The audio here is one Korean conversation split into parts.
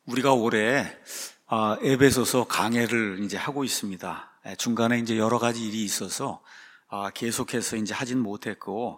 우리가 올해 에베소서 강해를 이제 하고 있습니다. 중간에 이제 여러 가지 일이 있어서 계속해서 이제 하진 못했고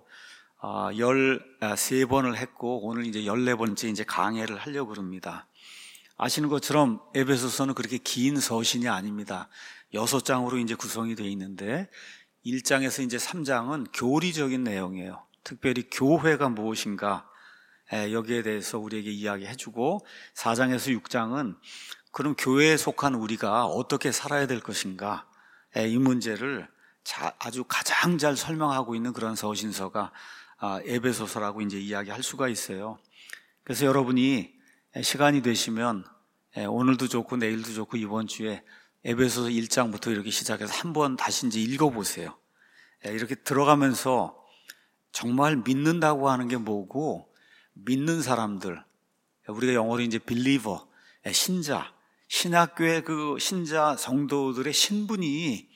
13번을 했고 오늘 이제 14번째 이제 강해를 하려고 합니다. 아시는 것처럼 에베소서는 그렇게 긴 서신이 아닙니다. 6장으로 이제 구성이 되어 있는데 1장에서 이제 3장은 교리적인 내용이에요. 특별히 교회가 무엇인가 여기에 대해서 우리에게 이야기해주고 4장에서 6장은 그럼 교회에 속한 우리가 어떻게 살아야 될 것인가 이 문제를 아주 가장 잘 설명하고 있는 그런 서신서가 에베소서라고 이제 이야기할 수가 있어요. 그래서 여러분이 시간이 되시면 오늘도 좋고 내일도 좋고 이번 주에 에베소서 1장부터 이렇게 시작해서 한번 다시 이제 읽어보세요. 이렇게 들어가면서 정말 믿는다고 하는 게 뭐고 믿는 사람들, 우리가 영어로 이제 believer, 신자, 신학교의 그 신자 성도들의 신분이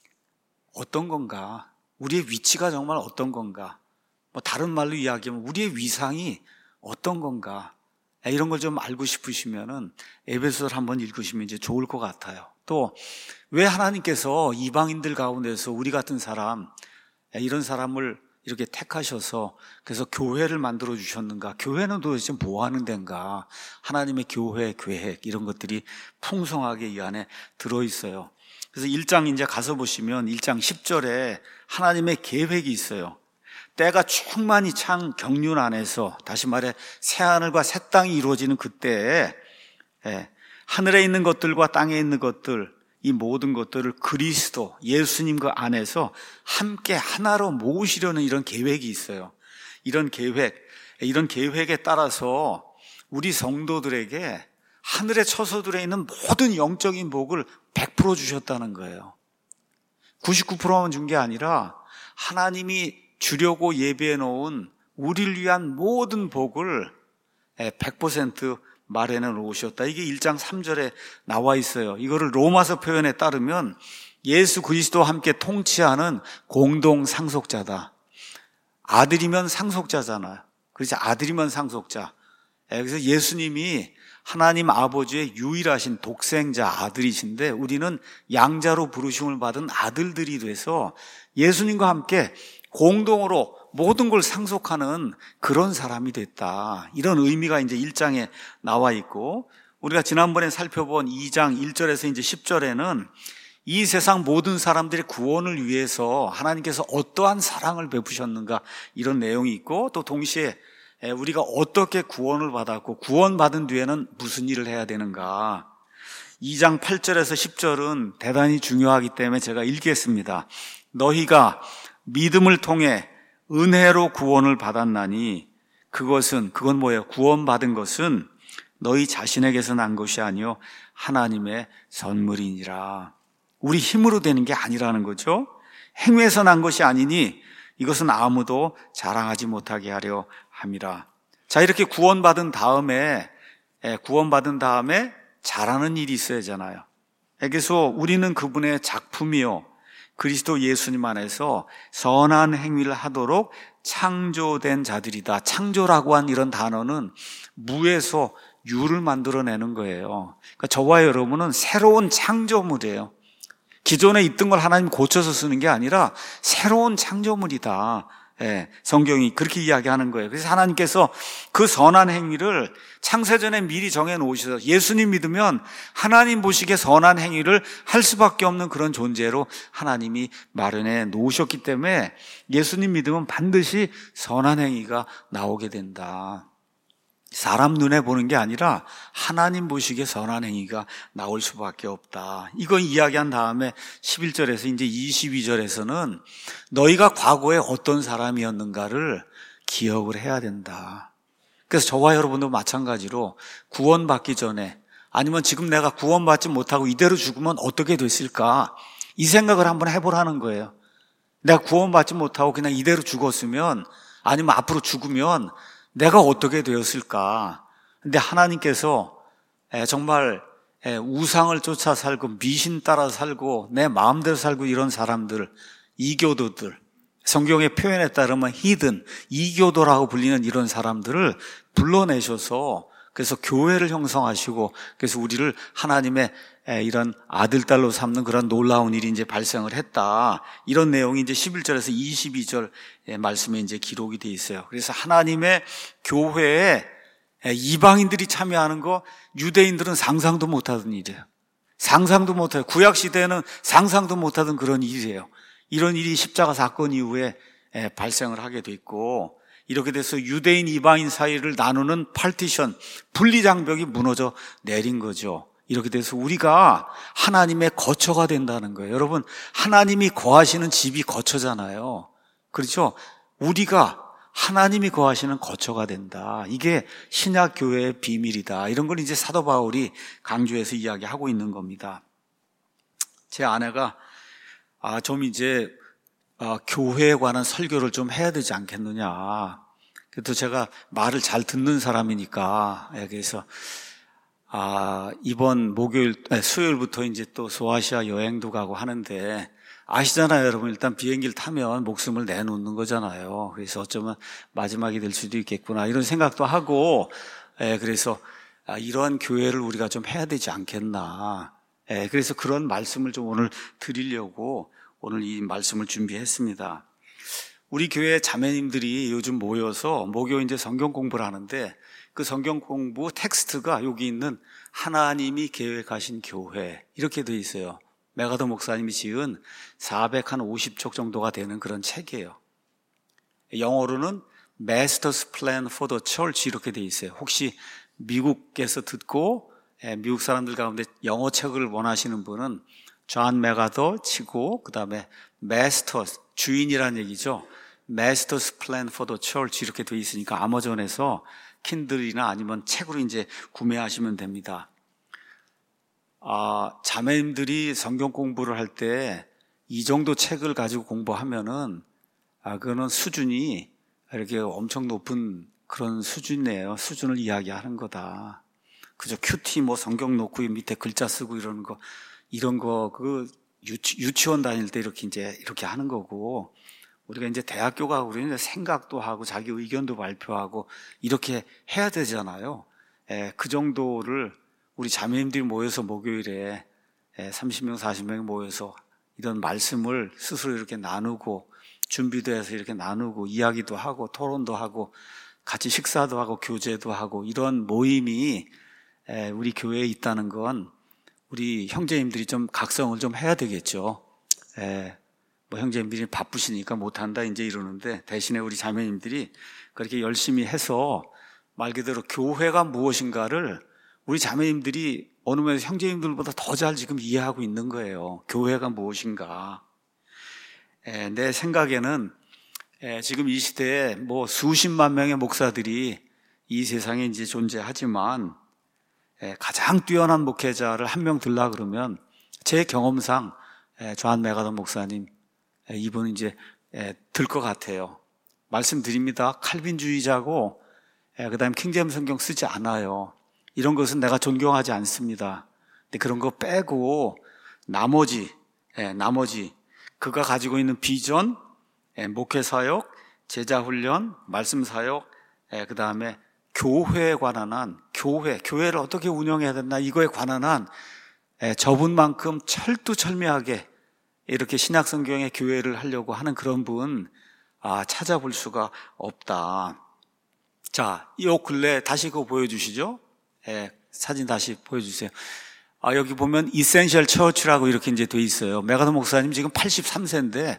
어떤 건가? 우리의 위치가 정말 어떤 건가? 다른 말로 이야기하면 우리의 위상이 어떤 건가? 이런 걸 좀 알고 싶으시면은 에베소서를 한번 읽으시면 이제 좋을 것 같아요. 또 왜 하나님께서 이방인들 가운데서 우리 같은 사람, 이런 사람을 이렇게 택하셔서 그래서 교회를 만들어 주셨는가? 교회는 도대체 뭐 하는 데인가? 하나님의 교회 계획 이런 것들이 풍성하게 이 안에 들어있어요. 그래서 1장 이제 가서 보시면 1장 10절에 하나님의 계획이 있어요. 때가 충만히 찬 경륜 안에서 다시 말해 새하늘과 새 땅이 이루어지는 그때에 하늘에 있는 것들과 땅에 있는 것들 이 모든 것들을 그리스도 예수님 그 안에서 함께 하나로 모으시려는 이런 계획이 있어요. 이런 계획에 따라서 우리 성도들에게 하늘의 처소들에 있는 모든 영적인 복을 100% 주셨다는 거예요. 99%만 준 게 아니라 하나님이 주려고 예비해 놓은 우리를 위한 모든 복을 100% 마련해 놓으셨다. 이게 1장 3절에 나와 있어요. 이거를 로마서 표현에 따르면 예수 그리스도와 함께 통치하는 공동 상속자다. 아들이면 상속자잖아요. 그래서 아들이면 상속자. 그래서 예수님이 하나님 아버지의 유일하신 독생자 아들이신데 우리는 양자로 부르심을 받은 아들들이 돼서 예수님과 함께 공동으로 모든 걸 상속하는 그런 사람이 됐다. 이런 의미가 이제 1장에 나와 있고 우리가 지난번에 살펴본 2장 1절에서 이제 10절에는 이 세상 모든 사람들의 구원을 위해서 하나님께서 어떠한 사랑을 베푸셨는가 이런 내용이 있고 또 동시에 우리가 어떻게 구원을 받았고 구원받은 뒤에는 무슨 일을 해야 되는가. 2장 8절에서 10절은 대단히 중요하기 때문에 제가 읽겠습니다. 너희가 믿음을 통해 은혜로 구원을 받았나니 그건 뭐예요? 구원받은 것은 너희 자신에게서 난 것이 아니요 하나님의 선물이니라. 우리 힘으로 되는 게 아니라는 거죠. 행위에서 난 것이 아니니 이것은 아무도 자랑하지 못하게 하려 함이라. 자, 이렇게 구원받은 다음에 잘하는 일이 있어야 하잖아요. 그래서 우리는 그분의 작품이요 그리스도 예수님 안에서 선한 행위를 하도록 창조된 자들이다. 창조라고 한 이런 단어는 무에서 유를 만들어내는 거예요. 그러니까 저와 여러분은 새로운 창조물이에요. 기존에 있던 걸 하나님 고쳐서 쓰는 게 아니라 새로운 창조물이다. 성경이 그렇게 이야기하는 거예요. 그래서 하나님께서 그 선한 행위를 창세전에 미리 정해놓으셔서 예수님 믿으면 하나님 보시기에 선한 행위를 할 수밖에 없는 그런 존재로 하나님이 마련해 놓으셨기 때문에 예수님 믿으면 반드시 선한 행위가 나오게 된다. 사람 눈에 보는 게 아니라 하나님 보시기에 선한 행위가 나올 수밖에 없다. 이거 이야기한 다음에 11절에서 이제 22절에서는 너희가 과거에 어떤 사람이었는가를 기억을 해야 된다. 그래서 저와 여러분도 마찬가지로 구원받기 전에 아니면 지금 내가 구원받지 못하고 이대로 죽으면 어떻게 됐을까? 이 생각을 한번 해보라는 거예요. 내가 구원받지 못하고 그냥 이대로 죽었으면 아니면 앞으로 죽으면 내가 어떻게 되었을까? 근데 하나님께서 정말 우상을 쫓아 살고 미신 따라 살고 내 마음대로 살고 이런 사람들, 이교도들, 성경의 표현에 따르면 히든, 이교도라고 불리는 이런 사람들을 불러내셔서 그래서 교회를 형성하시고, 그래서 우리를 하나님의 이런 아들, 딸로 삼는 그런 놀라운 일이 이제 발생을 했다. 이런 내용이 이제 11절에서 22절 말씀에 이제 기록이 되어 있어요. 그래서 하나님의 교회에 이방인들이 참여하는 거 유대인들은 상상도 못하던 일이에요. 상상도 못해요. 구약시대에는 상상도 못하던 그런 일이에요. 이런 일이 십자가 사건 이후에 발생을 하게 됐고, 이렇게 돼서 유대인 이방인 사이를 나누는 파티션, 분리장벽이 무너져 내린 거죠. 이렇게 돼서 우리가 하나님의 거처가 된다는 거예요. 여러분, 하나님이 거하시는 집이 거처잖아요. 그렇죠? 우리가 하나님이 거하시는 거처가 된다. 이게 신약 교회의 비밀이다. 이런 걸 이제 사도 바울이 강조해서 이야기하고 있는 겁니다. 제 아내가 좀 이제 교회에 관한 설교를 좀 해야 되지 않겠느냐. 그래도 제가 말을 잘 듣는 사람이니까, 그래서 이번 수요일부터 이제 또 소아시아 여행도 가고 하는데, 아시잖아요, 여러분. 일단 비행기를 타면 목숨을 내놓는 거잖아요. 그래서 어쩌면 마지막이 될 수도 있겠구나, 이런 생각도 하고, 그래서 이런 교회를 우리가 좀 해야 되지 않겠나. 그래서 그런 말씀을 좀 오늘 드리려고 오늘 이 말씀을 준비했습니다. 우리 교회 자매님들이 요즘 모여서 목요 이제 성경 공부를 하는데, 그 성경 공부 텍스트가 여기 있는 하나님이 계획하신 교회, 이렇게 되어 있어요. 메가더 목사님이 지은 450쪽 정도가 되는 그런 책이에요. 영어로는 Master's Plan for the Church 이렇게 되어 있어요. 혹시 미국에서 듣고 미국 사람들 가운데 영어 책을 원하시는 분은 존 메가더 치고, 그 다음에 Master's, 주인이라는 얘기죠. Master's Plan for the Church 이렇게 되어 있으니까 아마존에서 킨들이나 아니면 책으로 이제 구매하시면 됩니다. 자매님들이 성경 공부를 할 때 이 정도 책을 가지고 공부하면은 그거는 수준이 이렇게 엄청 높은 그런 수준이에요. 수준을 이야기하는 거다. 그저 큐티 뭐 성경 놓고 밑에 글자 쓰고 이런 거 그 유치원 다닐 때 이렇게 하는 거고, 우리가 이제 대학교 가고 그러면 생각도 하고 자기 의견도 발표하고 이렇게 해야 되잖아요. 그 정도를 우리 자매님들이 모여서 목요일에 30명, 40명 모여서 이런 말씀을 스스로 이렇게 나누고, 준비도 해서 이렇게 나누고, 이야기도 하고, 토론도 하고, 같이 식사도 하고, 교제도 하고, 이런 모임이 우리 교회에 있다는 건 우리 형제님들이 좀 각성을 좀 해야 되겠죠. 뭐 형제님들이 바쁘시니까 못한다 이제 이러는데, 대신에 우리 자매님들이 그렇게 열심히 해서 말 그대로 교회가 무엇인가를 우리 자매님들이 어느 면에서 형제님들보다 더 잘 지금 이해하고 있는 거예요. 교회가 무엇인가. 내 생각에는 지금 이 시대에 뭐 수십만 명의 목사들이 이 세상에 이제 존재하지만, 가장 뛰어난 목회자를 한 명 들라 그러면 제 경험상 존 메가더 목사님, 이분은 이제 들 것 같아요. 말씀드립니다. 칼빈주의자고 그다음에 킹제임스 성경 쓰지 않아요. 이런 것은 내가 존경하지 않습니다. 근데 그런 거 빼고 나머지 그가 가지고 있는 비전, 목회사역, 제자훈련, 말씀사역, 그다음에 교회에 관한 한, 교회를 어떻게 운영해야 되나, 이거에 관한 한 저분만큼 철두철미하게 이렇게 신약성경의 교회를 하려고 하는 그런 분 찾아볼 수가 없다. 자, 이 근래 다시 그거 보여주시죠. 사진 다시 보여주세요. 여기 보면 이센셜 처치라고 이렇게 이제 돼 있어요. 메가더 목사님 지금 83세인데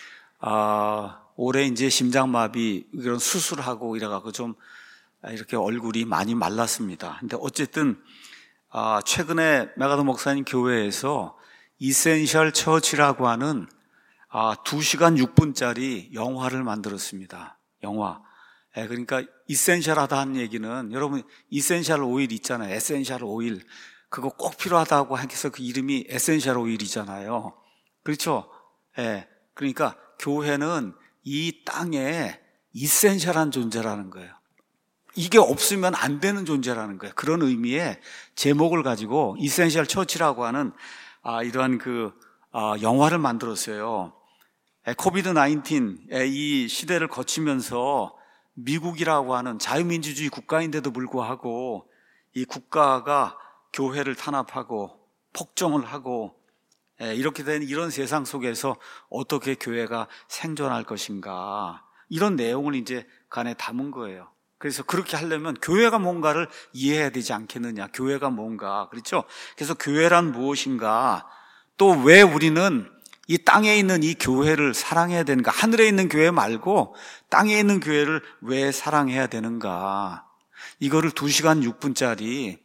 올해 이제 심장마비 이런 수술하고 이래갖고 좀 이렇게 얼굴이 많이 말랐습니다. 근데 어쨌든 최근에 메가더 목사님 교회에서 이센셜 처치라고 하는 2시간 6분짜리 영화를 만들었습니다. 영화. 그러니까 이센셜하다는 얘기는, 여러분 이센셜 오일 있잖아요. 에센셜 오일. 그거 꼭 필요하다고 해서 그 이름이 에센셜 오일이잖아요. 그렇죠? 그러니까 교회는 이 땅에 이센셜한 존재라는 거예요. 이게 없으면 안 되는 존재라는 거예요. 그런 의미의 제목을 가지고 이센셜 처치라고 하는 이러한 영화를 만들었어요. 코비드 19 이 시대를 거치면서 미국이라고 하는 자유민주주의 국가인데도 불구하고 이 국가가 교회를 탄압하고 폭정을 하고 이렇게 된 이런 세상 속에서 어떻게 교회가 생존할 것인가, 이런 내용을 이제 간에 담은 거예요. 그래서 그렇게 하려면 교회가 뭔가를 이해해야 되지 않겠느냐. 교회가 뭔가, 그렇죠? 그래서 교회란 무엇인가, 또 왜 우리는 이 땅에 있는 이 교회를 사랑해야 되는가, 하늘에 있는 교회 말고 땅에 있는 교회를 왜 사랑해야 되는가, 이거를 2시간 6분짜리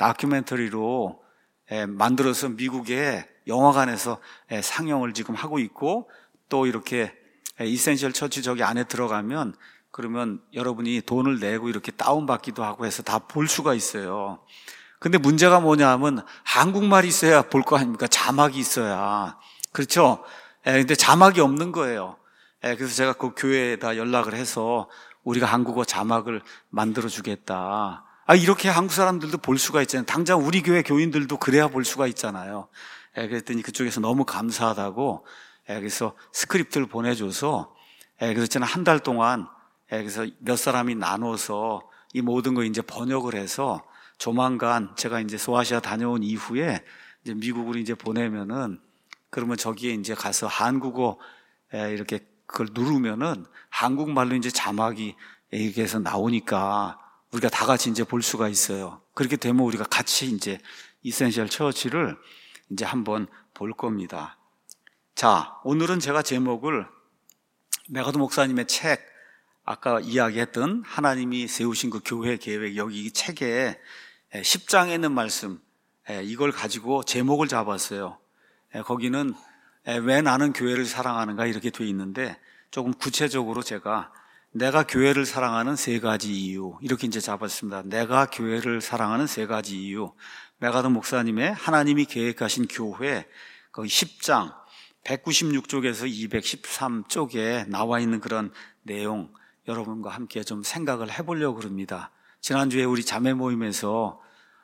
다큐멘터리로 만들어서 미국의 영화관에서 상영을 지금 하고 있고, 또 이렇게 이센셜 처치 저기 안에 들어가면 그러면 여러분이 돈을 내고 이렇게 다운받기도 하고 해서 다 볼 수가 있어요. 근데 문제가 뭐냐 하면 한국말이 있어야 볼 거 아닙니까? 자막이 있어야. 그렇죠? 근데 자막이 없는 거예요. 그래서 제가 그 교회에다 연락을 해서 우리가 한국어 자막을 만들어 주겠다. 이렇게 한국 사람들도 볼 수가 있잖아요. 당장 우리 교회 교인들도 그래야 볼 수가 있잖아요. 그랬더니 그쪽에서 너무 감사하다고 그래서 스크립트를 보내줘서 그래서 저는 한 달 동안 그래서 몇 사람이 나눠서 이 모든 거 이제 번역을 해서 조만간 제가 이제 소아시아 다녀온 이후에 이제 미국으로 이제 보내면은, 그러면 저기에 이제 가서 한국어 이렇게 그걸 누르면은 한국말로 이제 자막이 이렇게 해서 나오니까 우리가 다 같이 이제 볼 수가 있어요. 그렇게 되면 우리가 같이 이제 이센셜 처치를 이제 한번 볼 겁니다. 자, 오늘은 제가 제목을 메가도 목사님의 책, 아까 이야기했던 하나님이 세우신 그 교회 계획, 여기 이 책에 10장에 있는 말씀, 이걸 가지고 제목을 잡았어요. 거기는 왜 나는 교회를 사랑하는가 이렇게 돼 있는데, 조금 구체적으로 제가 내가 교회를 사랑하는 3가지 이유, 이렇게 이제 잡았습니다. 내가 교회를 사랑하는 3가지 이유. 메가도 목사님의 하나님이 계획하신 교회, 거기 10장 196쪽에서 213쪽에 나와 있는 그런 내용, 여러분과 함께 좀 생각을 해보려고 합니다. 지난주에 우리 자매 모임에서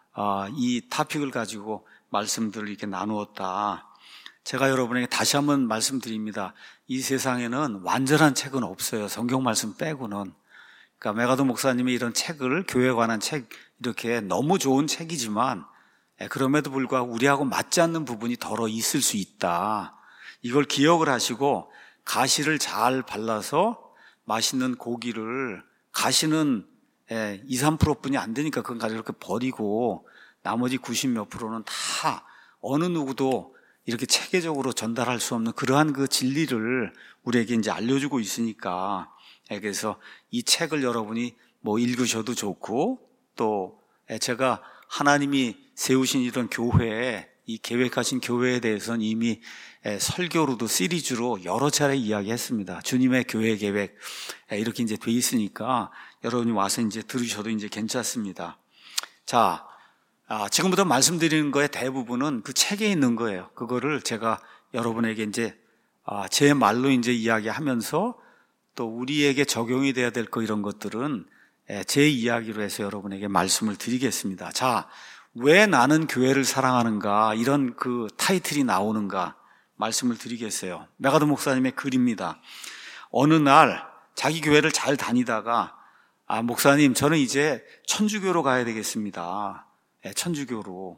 이 토픽을 가지고 말씀들을 이렇게 나누었다. 제가 여러분에게 다시 한번 말씀드립니다. 이 세상에는 완전한 책은 없어요. 성경 말씀 빼고는. 그러니까 메가도 목사님이 이런 책을, 교회에 관한 책, 이렇게 너무 좋은 책이지만 그럼에도 불구하고 우리하고 맞지 않는 부분이 덜어 있을 수 있다. 이걸 기억을 하시고 가시를 잘 발라서 맛있는 고기를, 가시는 2, 3%뿐이 안 되니까 그건 가지고 이렇게 버리고 나머지 90몇 %는 다 어느 누구도 이렇게 체계적으로 전달할 수 없는 그러한 그 진리를 우리에게 이제 알려주고 있으니까, 그래서 이 책을 여러분이 뭐 읽으셔도 좋고, 또 제가 하나님이 세우신 이런 교회, 이 계획하신 교회에 대해서는 이미 설교로도 시리즈로 여러 차례 이야기했습니다. 주님의 교회 계획 이렇게 이제 돼 있으니까 여러분이 와서 이제 들으셔도 이제 괜찮습니다. 자, 지금부터 말씀드리는 거의 대부분은 그 책에 있는 거예요. 그거를 제가 여러분에게 이제 제 말로 이제 이야기하면서 또 우리에게 적용이 돼야 될 거, 이런 것들은 제 이야기로 해서 여러분에게 말씀을 드리겠습니다. 자, 왜 나는 교회를 사랑하는가, 이런 그 타이틀이 나오는가 말씀을 드리겠어요. 메가도 목사님의 글입니다. 어느 날 자기 교회를 잘 다니다가 목사님, 저는 이제 천주교로 가야 되겠습니다. 천주교로.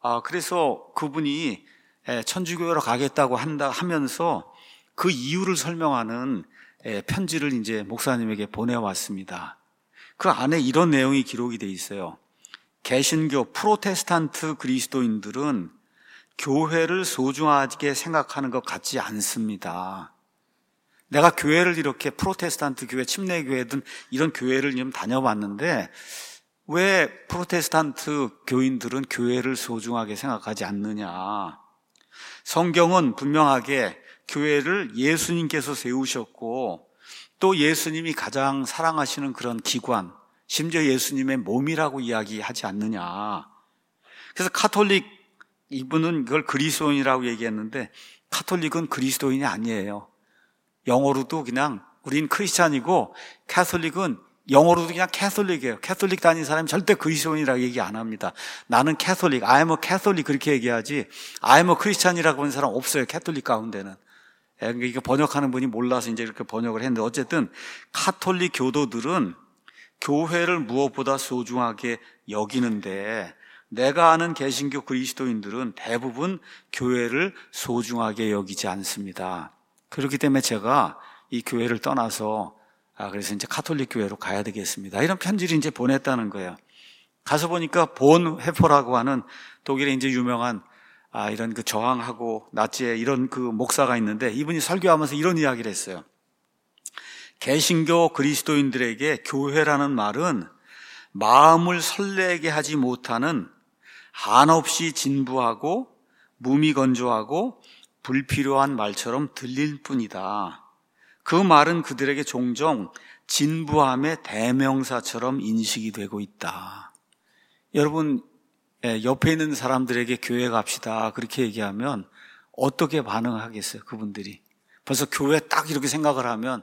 그래서 그분이 천주교로 가겠다고 하면서 그 이유를 설명하는 편지를 이제 목사님에게 보내왔습니다. 그 안에 이런 내용이 기록이 돼 있어요. 개신교 프로테스탄트 그리스도인들은 교회를 소중하게 생각하는 것 같지 않습니다. 내가 교회를 이렇게 프로테스탄트 교회, 침례교회든 이런 교회를 좀 다녀봤는데 왜 프로테스탄트 교인들은 교회를 소중하게 생각하지 않느냐. 성경은 분명하게 교회를 예수님께서 세우셨고 또 예수님이 가장 사랑하시는 그런 기관, 심지어 예수님의 몸이라고 이야기하지 않느냐. 그래서 카톨릭, 이분은 그걸 그리스도인이라고 얘기했는데 카톨릭은 그리스도인이 아니에요. 영어로도 그냥 우린 크리스찬이고 캐톨릭은 영어로도 그냥 캐톨릭이에요. 캐톨릭 다니는 사람이 절대 그리스도인이라고 얘기 안 합니다. 나는 캐톨릭, I'm a Catholic 그렇게 얘기하지 I'm a Christian이라고 하는 사람 없어요. 캐톨릭 가운데는. 이게 번역하는 분이 몰라서 이제 이렇게 번역을 했는데, 어쨌든 카톨릭 교도들은 교회를 무엇보다 소중하게 여기는데 내가 아는 개신교 그리스도인들은 대부분 교회를 소중하게 여기지 않습니다. 그렇기 때문에 제가 이 교회를 떠나서 그래서 이제 카톨릭 교회로 가야 되겠습니다. 이런 편지를 이제 보냈다는 거예요. 가서 보니까 본 회포라고 하는 독일의 이제 유명한 이런 그 저항하고 나치의 이런 그 목사가 있는데 이분이 설교하면서 이런 이야기를 했어요. 개신교 그리스도인들에게 교회라는 말은 마음을 설레게 하지 못하는 한없이 진부하고 무미건조하고 불필요한 말처럼 들릴 뿐이다. 그 말은 그들에게 종종 진부함의 대명사처럼 인식이 되고 있다. 여러분, 옆에 있는 사람들에게 교회 갑시다 그렇게 얘기하면 어떻게 반응하겠어요? 그분들이 벌써 교회 딱 이렇게 생각을 하면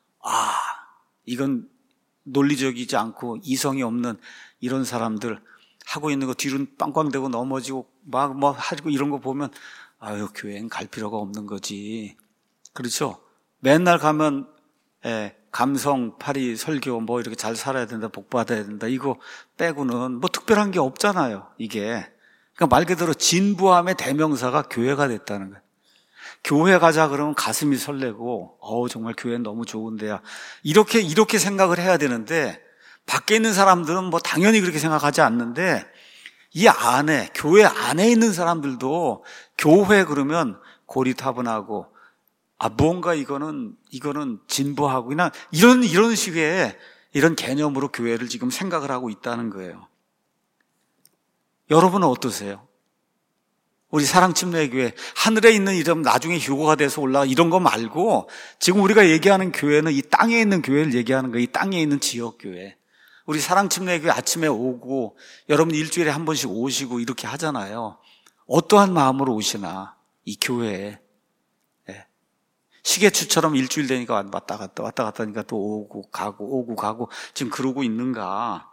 이건 논리적이지 않고 이성이 없는 이런 사람들 하고 있는 거 뒤로 빵빵대고 넘어지고 막 하고 이런 거 보면 교회는 갈 필요가 없는 거지. 그렇죠? 맨날 가면 감성, 파리, 설교 이렇게 잘 살아야 된다, 복 받아야 된다 이거 빼고는 특별한 게 없잖아요. 이게 그러니까 말 그대로 진부함의 대명사가 교회가 됐다는 거예요. 교회 가자 그러면 가슴이 설레고 정말 교회는 너무 좋은데야 이렇게 생각을 해야 되는데 밖에 있는 사람들은 당연히 그렇게 생각하지 않는데 이 안에 교회 안에 있는 사람들도 교회 그러면 고리타분하고 무언가 이거는 진부하고 그냥 이런 식의 이런 개념으로 교회를 지금 생각을 하고 있다는 거예요. 여러분은 어떠세요? 우리 사랑침례교회 하늘에 있는 이름 나중에 휴거가 돼서 올라가 이런 거 말고 지금 우리가 얘기하는 교회는 이 땅에 있는 교회를 얘기하는 거예요. 이 땅에 있는 지역교회. 우리 사랑침례교회 아침에 오고 여러분 일주일에 한 번씩 오시고 이렇게 하잖아요. 어떠한 마음으로 오시나 이 교회에. 시계추처럼 일주일 되니까 왔다 갔다 하니까 또 오고 가고 지금 그러고 있는가.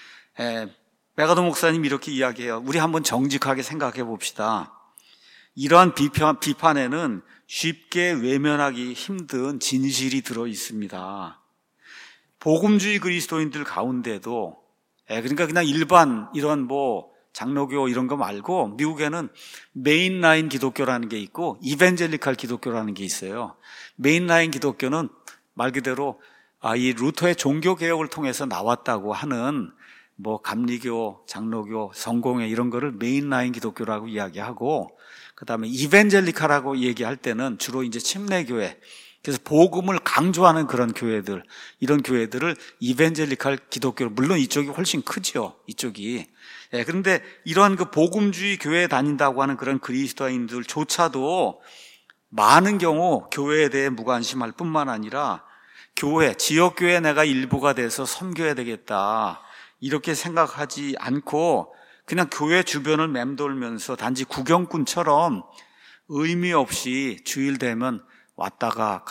메가도 목사님 이렇게 이야기해요. 우리 한번 정직하게 생각해 봅시다. 이러한 비판에는 쉽게 외면하기 힘든 진실이 들어 있습니다. 복음주의 그리스도인들 가운데도 그러니까 그냥 일반 이런 장로교 이런 거 말고 미국에는 메인라인 기독교라는 게 있고 이벤젤리칼 기독교라는 게 있어요. 메인라인 기독교는 말 그대로 이 루터의 종교개혁을 통해서 나왔다고 하는 감리교, 장로교, 성공회 이런 거를 메인라인 기독교라고 이야기하고 그다음에 이벤젤리칼하고 얘기할 때는 주로 이제 침례교회 그래서 복음을 강조하는 그런 교회들 이런 교회들을 이벤젤리칼 기독교 물론 이쪽이 훨씬 크죠. 이쪽이. 그런데 이러한 그 복음주의 교회에 다닌다고 하는 그런 그리스도인들조차도 많은 경우 교회에 대해 무관심할 뿐만 아니라 교회, 지역교회 내가 일부가 돼서 섬겨야 되겠다 이렇게 생각하지 않고 그냥 교회 주변을 맴돌면서 단지 구경꾼처럼 의미 없이 주일 되면 왔다가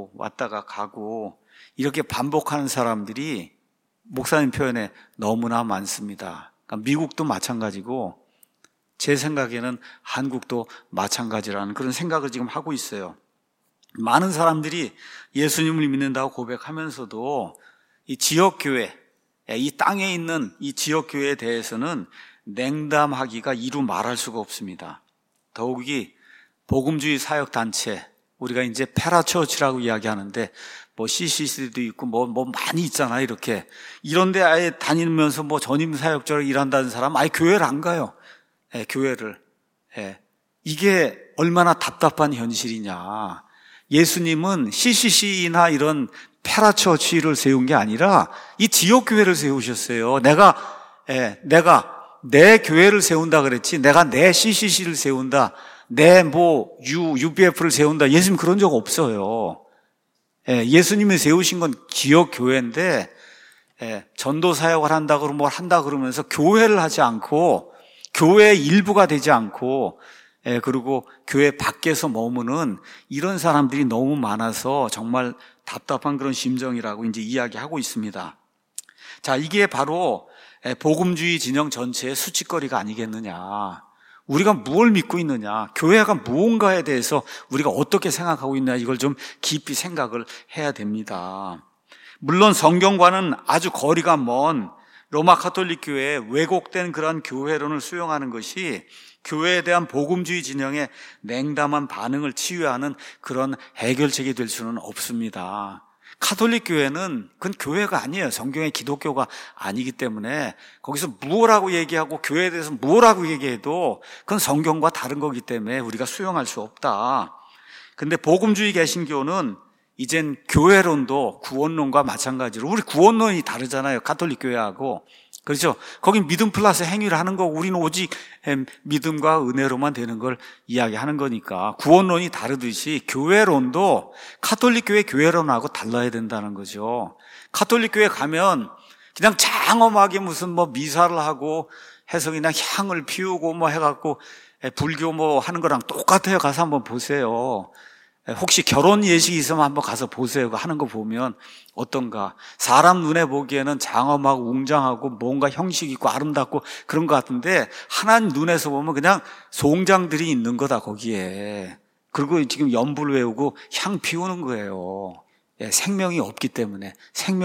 가고 이렇게 반복하는 사람들이 목사님 표현에 너무나 많습니다. 그러니까 미국도 마찬가지고 제 생각에는 한국도 마찬가지라는 그런 생각을 지금 하고 있어요. 많은 사람들이 예수님을 믿는다고 고백하면서도 이 지역교회, 이 땅에 있는 이 지역교회에 대해서는 냉담하기가 이루 말할 수가 없습니다. 더욱이 복음주의 사역단체, 우리가 이제 페라처치라고 이야기하는데 CCC도 있고 많이 있잖아 이렇게 이런데 아예 다니면서 전임 사역자로 일한다는 사람 아예 교회를 안 가요. 교회를. 이게 얼마나 답답한 현실이냐. 예수님은 CCC나 이런 페라처치를 세운 게 아니라 이 지역교회를 세우셨어요. 내가 내 교회를 세운다 그랬지 내가 내 CCC를 세운다 내 UBF를 세운다 예수님 그런 적 없어요. 예수님이 세우신 건 지역교회인데 전도 사역을 한다 그러면서 교회를 하지 않고 교회의 일부가 되지 않고 그리고 교회 밖에서 머무는 이런 사람들이 너무 많아서 정말 답답한 그런 심정이라고 이제 이야기하고 있습니다. 자, 이게 바로 복음주의 진영 전체의 수치거리가 아니겠느냐. 우리가 무엇을 믿고 있느냐, 교회가 무언가에 대해서 우리가 어떻게 생각하고 있냐 이걸 좀 깊이 생각을 해야 됩니다. 물론 성경과는 아주 거리가 먼 로마 가톨릭 교회의 왜곡된 그런 교회론을 수용하는 것이 교회에 대한 복음주의 진영의 냉담한 반응을 치유하는 그런 해결책이 될 수는 없습니다. 가톨릭 교회는 그건 교회가 아니에요. 성경의 기독교가 아니기 때문에 거기서 무엇라고 얘기하고 교회에 대해서 무엇라고 얘기해도 그건 성경과 다른 거기 때문에 우리가 수용할 수 없다. 근데 복음주의 개신교는 이젠 교회론도 구원론과 마찬가지로, 우리 구원론이 다르잖아요. 가톨릭 교회하고. 그렇죠? 거긴 믿음 플러스 행위를 하는 거고 우리는 오직 믿음과 은혜로만 되는 걸 이야기하는 거니까 구원론이 다르듯이 교회론도 가톨릭 교회 교회론하고 달라야 된다는 거죠. 가톨릭 교회 가면 그냥 장엄하게 무슨 뭐 미사를 하고 해서 그냥 향을 피우고 뭐 해갖고 불교 뭐 하는 거랑 똑같아요. 가서 한번 보세요. 혹시 결혼 예식이 있으면 한번 가서 보세요. 하는 거 보면 어떤가. 사람 눈에 보기에는 장엄하고 웅장하고 뭔가 형식 있고 아름답고 그런 것 같은데 하나님 눈에서 보면 그냥 송장들이 있는 거다 거기에. 그리고 지금 연불 외우고 향 피우는 거예요. 생명이 없기 때문에.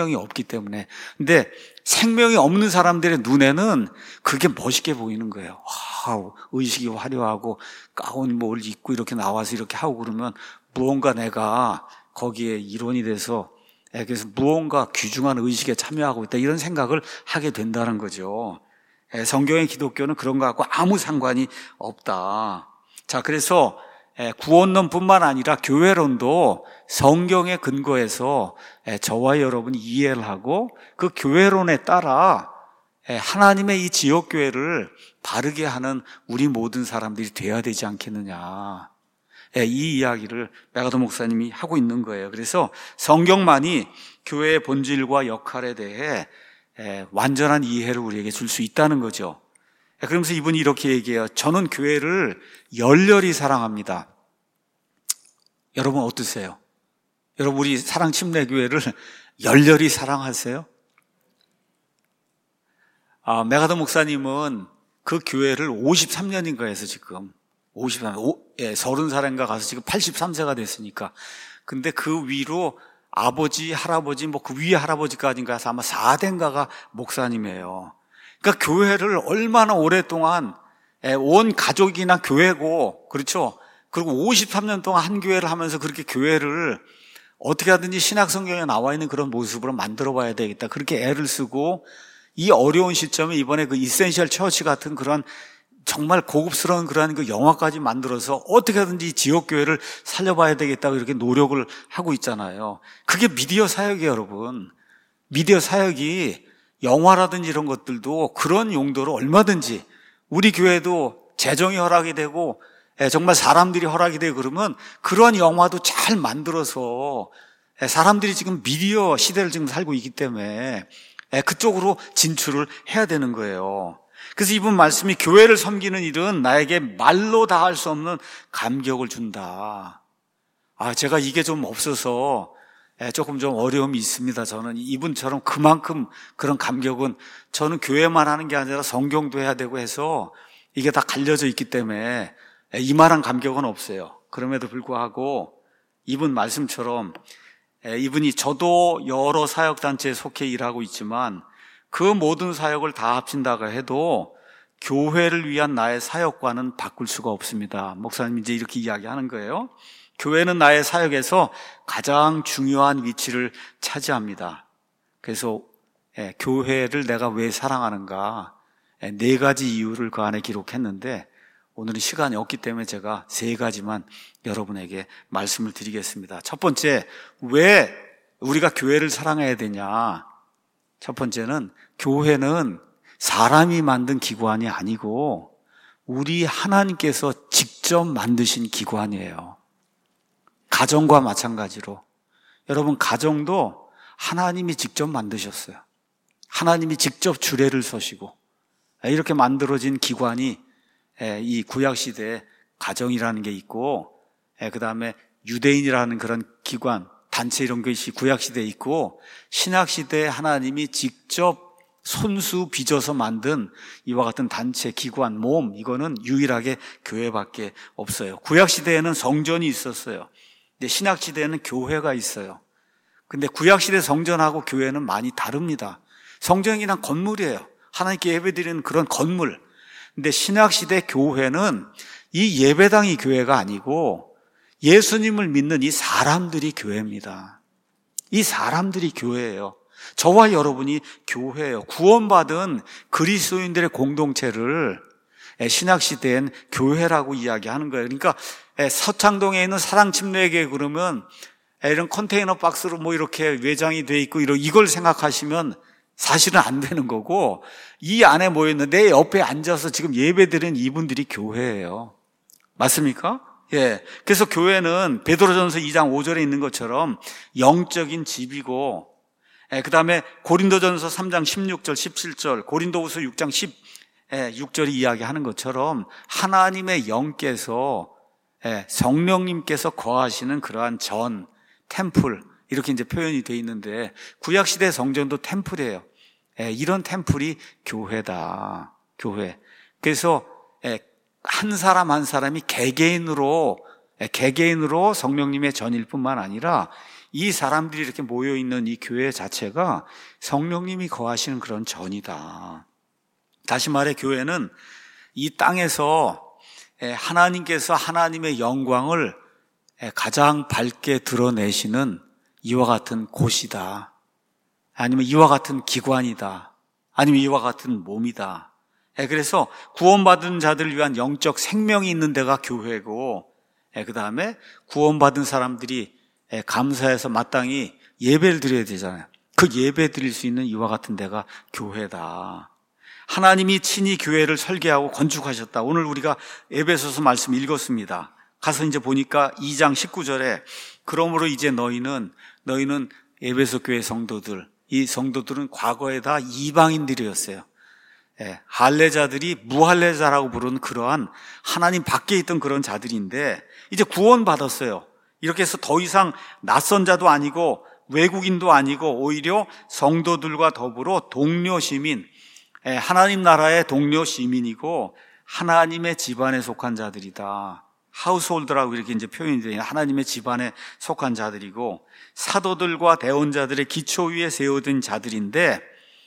근데 생명이 없는 사람들의 눈에는 그게 멋있게 보이는 거예요. 의식이 화려하고 가운 뭘 입고 이렇게 나와서 이렇게 하고 그러면 무언가 내가 거기에 일원이 돼서 그래서 무언가 귀중한 의식에 참여하고 있다 이런 생각을 하게 된다는 거죠. 성경의 기독교는 그런 것하고 아무 상관이 없다. 자, 그래서 구원론뿐만 아니라 교회론도 성경에 근거해서 저와 여러분이 이해를 하고 그 교회론에 따라 하나님의 이 지역교회를 바르게 하는 우리 모든 사람들이 돼야 되지 않겠느냐. 이 이야기를 메가더 목사님이 하고 있는 거예요. 그래서 성경만이 교회의 본질과 역할에 대해 완전한 이해를 우리에게 줄 수 있다는 거죠. 그러면서 이분이 이렇게 얘기해요. 저는 교회를 열렬히 사랑합니다. 여러분 어떠세요? 여러분 우리 사랑침례교회를 열렬히 사랑하세요? 메가더 목사님은 그 교회를 53년인가 해서 지금 30살인가 가서 지금 83세가 됐으니까. 근데 그 위로 아버지, 할아버지, 뭐 그 위에 할아버지까지인가 해서 아마 4대인가가 목사님이에요. 그러니까 교회를 얼마나 오랫동안 온 가족이나 교회고, 그렇죠? 그리고 53년 동안 한 교회를 하면서 그렇게 교회를 어떻게 하든지 신약 성경에 나와 있는 그런 모습으로 만들어 봐야 되겠다. 그렇게 애를 쓰고 이 어려운 시점에 이번에 그 이센셜 처치 같은 그런 정말 고급스러운 그런 그 영화까지 만들어서 어떻게 하든지 지역교회를 살려봐야 되겠다고 이렇게 노력을 하고 있잖아요. 그게 미디어 사역이에요, 여러분. 미디어 사역이 영화라든지 이런 것들도 그런 용도로 얼마든지 우리 교회도 재정이 허락이 되고 정말 사람들이 허락이 되고 그러면 그런 영화도 잘 만들어서 사람들이 지금 미디어 시대를 지금 살고 있기 때문에 그쪽으로 진출을 해야 되는 거예요. 그래서 이분 말씀이 교회를 섬기는 일은 나에게 말로 다 할 수 없는 감격을 준다. 제가 이게 좀 없어서 조금 좀 어려움이 있습니다. 저는 이분처럼 그만큼 그런 감격은 저는 교회만 하는 게 아니라 성경도 해야 되고 해서 이게 다 갈려져 있기 때문에 이만한 감격은 없어요. 그럼에도 불구하고 이분 말씀처럼 이분이 저도 여러 사역단체에 속해 일하고 있지만 그 모든 사역을 다 합친다고 해도 교회를 위한 나의 사역과는 바꿀 수가 없습니다. 목사님이 이제 이렇게 이야기하는 거예요. 교회는 나의 사역에서 가장 중요한 위치를 차지합니다. 그래서 교회를 내가 왜 사랑하는가 4가지 이유를 그 안에 기록했는데 오늘은 시간이 없기 때문에 제가 3가지만 여러분에게 말씀을 드리겠습니다. 첫 번째, 왜 우리가 교회를 사랑해야 되냐? 첫 번째는 교회는 사람이 만든 기관이 아니고 우리 하나님께서 직접 만드신 기관이에요. 가정과 마찬가지로 여러분 가정도 하나님이 직접 만드셨어요. 하나님이 직접 주례를 서시고 이렇게 만들어진 기관이 이 구약시대에 가정이라는 게 있고 그 다음에 유대인이라는 그런 기관 단체 이런 것이 구약시대에 있고 신약시대에 하나님이 직접 손수 빚어서 만든 이와 같은 단체, 기관, 몸 이거는 유일하게 교회밖에 없어요. 구약시대에는 성전이 있었어요. 근데 신약시대에는 교회가 있어요. 근데 구약시대 성전하고 교회는 많이 다릅니다. 성전이 그냥 건물이에요. 하나님께 예배드리는 그런 건물. 근데 신약시대 교회는 이 예배당이 교회가 아니고 예수님을 믿는 이 사람들이 교회입니다. 이 사람들이 교회예요. 저와 여러분이 교회예요. 구원받은 그리스도인들의 공동체를 신약시대엔 교회라고 이야기하는 거예요. 그러니까 서창동에 있는 사랑침례교회 그러면 이런 컨테이너 박스로 뭐 이렇게 외장이 돼 있고 이걸 생각하시면 사실은 안 되는 거고, 이 안에 모여있는 내 옆에 앉아서 지금 예배드리는 이분들이 교회예요. 맞습니까? 예. 그래서 교회는 베드로전서 2장 5절에 있는 것처럼 영적인 집이고, 그 다음에 고린도전서 3장 16절, 17절, 고린도후서 6장 16절이 이야기하는 것처럼 하나님의 영께서, 성령님께서 거하시는 그러한 템플, 이렇게 이제 표현이 되어 있는데, 구약시대 성전도 템플이에요. 이런 템플이 교회다. 교회. 그래서 한 사람 한 사람이 개개인으로 성령님의 전일 뿐만 아니라 이 사람들이 이렇게 모여있는 이 교회 자체가 성령님이 거하시는 그런 전이다. 다시 말해 교회는 이 땅에서 하나님께서 하나님의 영광을 가장 밝게 드러내시는 이와 같은 곳이다. 아니면 이와 같은 기관이다. 아니면 이와 같은 몸이다. 그래서 구원받은 자들을 위한 영적 생명이 있는 데가 교회고, 그 다음에 구원받은 사람들이 감사해서 마땅히 예배를 드려야 되잖아요. 그 예배 드릴 수 있는 이와 같은 데가 교회다. 하나님이 친히 교회를 설계하고 건축하셨다. 오늘 우리가 에베소서 말씀 읽었습니다. 가서 이제 보니까 2장 19절에 그러므로 이제 너희는 에베소 교회 성도들, 이 성도들은 과거에 다 이방인들이었어요. 할례자들이 무할례자라고 부르는 그러한 하나님 밖에 있던 그런 자들인데 이제 구원받았어요. 이렇게 해서 더 이상 낯선 자도 아니고 외국인도 아니고 오히려 성도들과 더불어 동료 시민, 하나님 나라의 동료 시민이고 하나님의 집안에 속한 자들이다. 하우스홀드라고 이렇게 이제 표현이 되는 하나님의 집안에 속한 자들이고 사도들과 대언자들의 기초 위에 세워진 자들인데,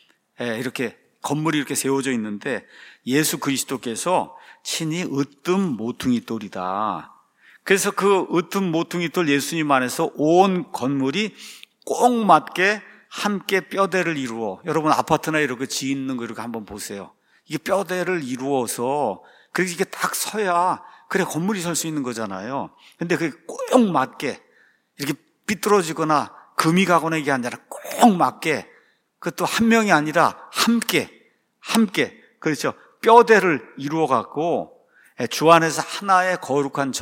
이렇게 건물이 이렇게 세워져 있는데 예수 그리스도께서 친히 으뜸 모퉁이 돌이다. 그래서 그 으뜸 모퉁이 돌 예수님 안에서 온 건물이 꼭 맞게 함께 뼈대를 이루어, 여러분 아파트나 이렇게 짓는 거 이렇게 한번 보세요. 이게 뼈대를 이루어서 그렇게 이게 딱 서야 그래 건물이 설 수 있는 거잖아요. 근데 그게 꼭 맞게 이렇게 삐뚤어지거나 금이 가거나 이게 아니라 꼭 맞게, 그것도 한 명이 아니라 함께 그렇죠. 뼈대를 이루어 갖고 주 안에서 하나의 거룩한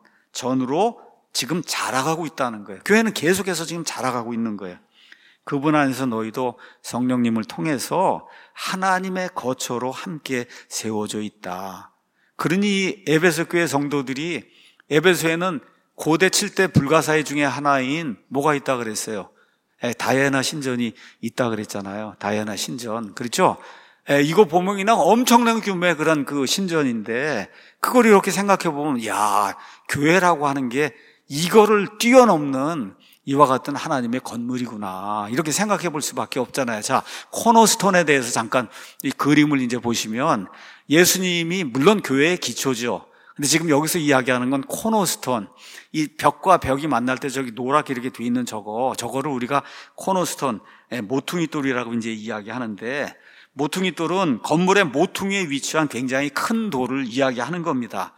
전으로 지금 자라가고 있다는 거예요. 교회는 계속해서 지금 자라가고 있는 거예요. 그분 안에서 너희도 성령님을 통해서 하나님의 거처로 함께 세워져 있다. 그러니 에베소 교회 성도들이, 에베소에는 고대 7대 불가사의 중에 하나인 뭐가 있다 그랬어요? 다이애나 신전이 있다 그랬잖아요. 다이애나 신전. 그렇죠? 이거 보면 그냥 엄청난 규모의 그런 그 신전인데, 그걸 이렇게 생각해 보면, 야, 교회라고 하는 게 이거를 뛰어넘는 이와 같은 하나님의 건물이구나. 이렇게 생각해 볼 수밖에 없잖아요. 자, 코너스톤에 대해서 잠깐 이 그림을 이제 보시면, 예수님이 물론 교회의 기초죠. 근데 지금 여기서 이야기하는 건 코너스톤. 이 벽과 벽이 만날 때 저기 노랗게 이렇게 돼 있는 저거를 우리가 코너스톤, 모퉁이 돌이라고 이제 이야기하는데, 모퉁이 돌은 건물의 모퉁이에 위치한 굉장히 큰 돌을 이야기하는 겁니다.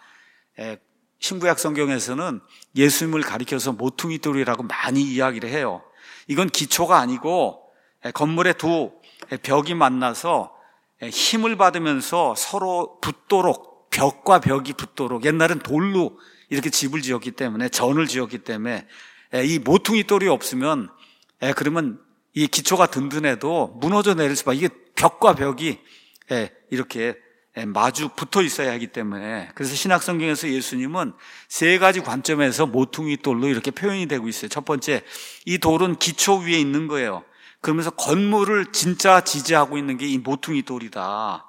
신구약 성경에서는 예수님을 가리켜서 모퉁이 돌이라고 많이 이야기를 해요. 이건 기초가 아니고 건물의 두 벽이 만나서 힘을 받으면서 서로 붙도록, 벽과 벽이 붙도록, 옛날엔 돌로 이렇게 집을 지었기 때문에, 전을 지었기 때문에 이 모퉁이 돌이 없으면 그러면 이 기초가 든든해도 무너져 내릴 수밖에, 이게 벽과 벽이 이렇게 마주 붙어 있어야 하기 때문에, 그래서 신약 성경에서 예수님은 세 가지 관점에서 모퉁이 돌로 이렇게 표현이 되고 있어요. 첫 번째, 이 돌은 기초 위에 있는 거예요. 그러면서 건물을 진짜 지지하고 있는 게 이 모퉁이 돌이다.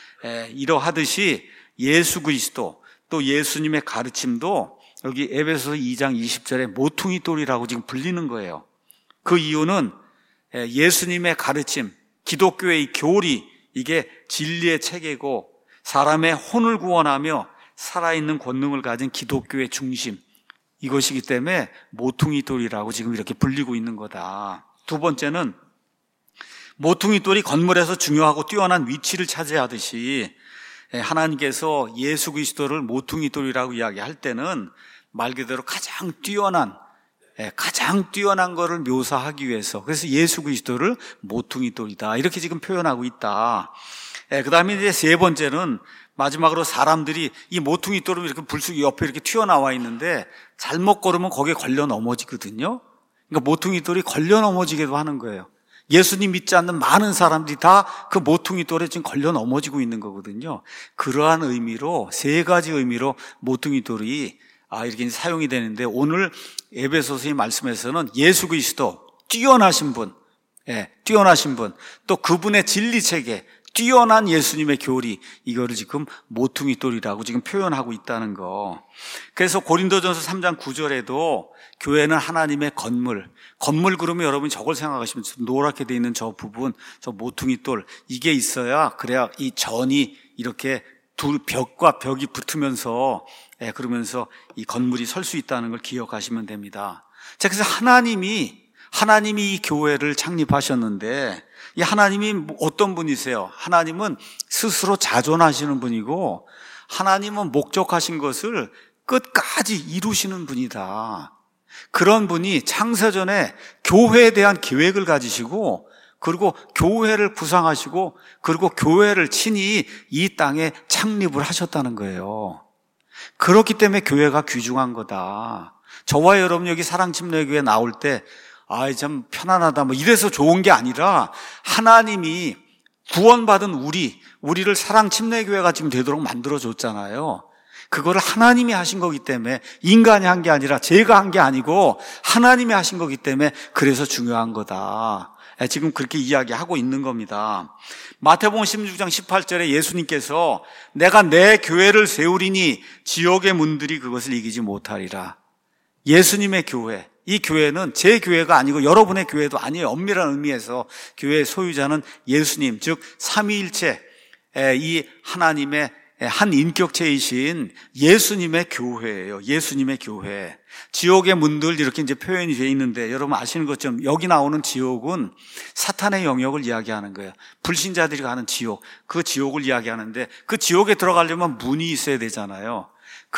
이러하듯이 예수 그리스도, 또 예수님의 가르침도 여기 에베소서 2장 20절에 모퉁이 돌이라고 지금 불리는 거예요. 그 이유는 예수님의 가르침, 기독교의 이 교리, 이게 진리의 체계고 사람의 혼을 구원하며 살아있는 권능을 가진 기독교의 중심, 이것이기 때문에 모퉁이돌이라고 지금 이렇게 불리고 있는 거다. 두 번째는 모퉁이돌이 건물에서 중요하고 뛰어난 위치를 차지하듯이 하나님께서 예수 그리스도를 모퉁이돌이라고 이야기할 때는 말 그대로 가장 뛰어난 거를 묘사하기 위해서, 그래서 예수 그리스도를 모퉁이돌이다 이렇게 지금 표현하고 있다. 그 다음에 이제 세 번째는 마지막으로 사람들이 이 모퉁이돌은 이렇게 불쑥 옆에 이렇게 튀어나와 있는데 잘못 걸으면 거기에 걸려 넘어지거든요. 그러니까 모퉁이돌이 걸려 넘어지기도 하는 거예요. 예수님 믿지 않는 많은 사람들이 다 그 모퉁이돌에 지금 걸려 넘어지고 있는 거거든요. 그러한 의미로, 세 가지 의미로 모퉁이돌이 이렇게 사용이 되는데, 오늘 에베소서의 말씀에서는 예수 그리스도 뛰어나신 분, 또 그분의 진리 체계, 뛰어난 예수님의 교리, 이거를 지금 모퉁이돌이라고 지금 표현하고 있다는 거. 그래서 고린도전서 3장 9절에도 교회는 하나님의 건물 그러면 여러분이 저걸 생각하시면 노랗게 돼 있는 저 부분, 저 모퉁이돌, 이게 있어야, 그래야 이 전이 이렇게 두 벽과 벽이 붙으면서 그러면서 이 건물이 설 수 있다는 걸 기억하시면 됩니다. 자, 그래서 하나님이 이 교회를 창립하셨는데, 이 하나님이 어떤 분이세요? 하나님은 스스로 자존하시는 분이고, 하나님은 목적하신 것을 끝까지 이루시는 분이다. 그런 분이 창세전에 교회에 대한 계획을 가지시고, 그리고 교회를 구상하시고, 그리고 교회를 친히 이 땅에 창립을 하셨다는 거예요. 그렇기 때문에 교회가 귀중한 거다. 저와 여러분 여기 사랑침례교회 나올 때 참 편안하다 이래서 좋은 게 아니라, 하나님이 구원받은 우리를 사랑침례교회가 지금 되도록 만들어줬잖아요. 그거를 하나님이 하신 거기 때문에, 인간이 한 게 아니라 제가 한 게 아니고 하나님이 하신 거기 때문에 그래서 중요한 거다. 지금 그렇게 이야기하고 있는 겁니다. 마태복음 16장 18절에 예수님께서 내가 내 교회를 세우리니 지옥의 문들이 그것을 이기지 못하리라. 예수님의 교회, 이 교회는 제 교회가 아니고 여러분의 교회도 아니에요. 엄밀한 의미에서 교회의 소유자는 예수님, 즉 삼위일체, 이 하나님의 한 인격체이신 예수님의 교회예요. 예수님의 교회. 지옥의 문들 이렇게 이제 표현이 되어 있는데, 여러분 아시는 것처럼 여기 나오는 지옥은 사탄의 영역을 이야기하는 거예요. 불신자들이 가는 지옥, 그 지옥을 이야기하는데, 그 지옥에 들어가려면 문이 있어야 되잖아요. 그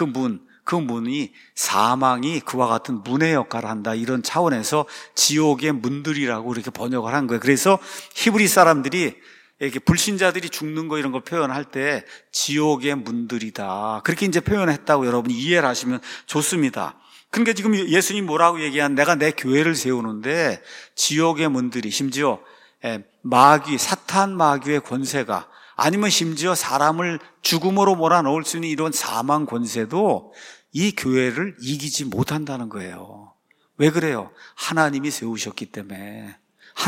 문이 사망이 그와 같은 문의 역할을 한다, 이런 차원에서 지옥의 문들이라고 이렇게 번역을 한 거예요. 그래서 히브리 사람들이 이렇게 불신자들이 죽는 거 이런 걸 표현할 때 지옥의 문들이다, 그렇게 이제 표현했다고 여러분이 이해를 하시면 좋습니다. 그러니까 지금 예수님 뭐라고 얘기한, 내가 내 교회를 세우는데 지옥의 문들이, 심지어 사탄 마귀의 권세가, 아니면 심지어 사람을 죽음으로 몰아넣을 수 있는 이런 사망 권세도 이 교회를 이기지 못한다는 거예요. 왜 그래요? 하나님이 세우셨기 때문에.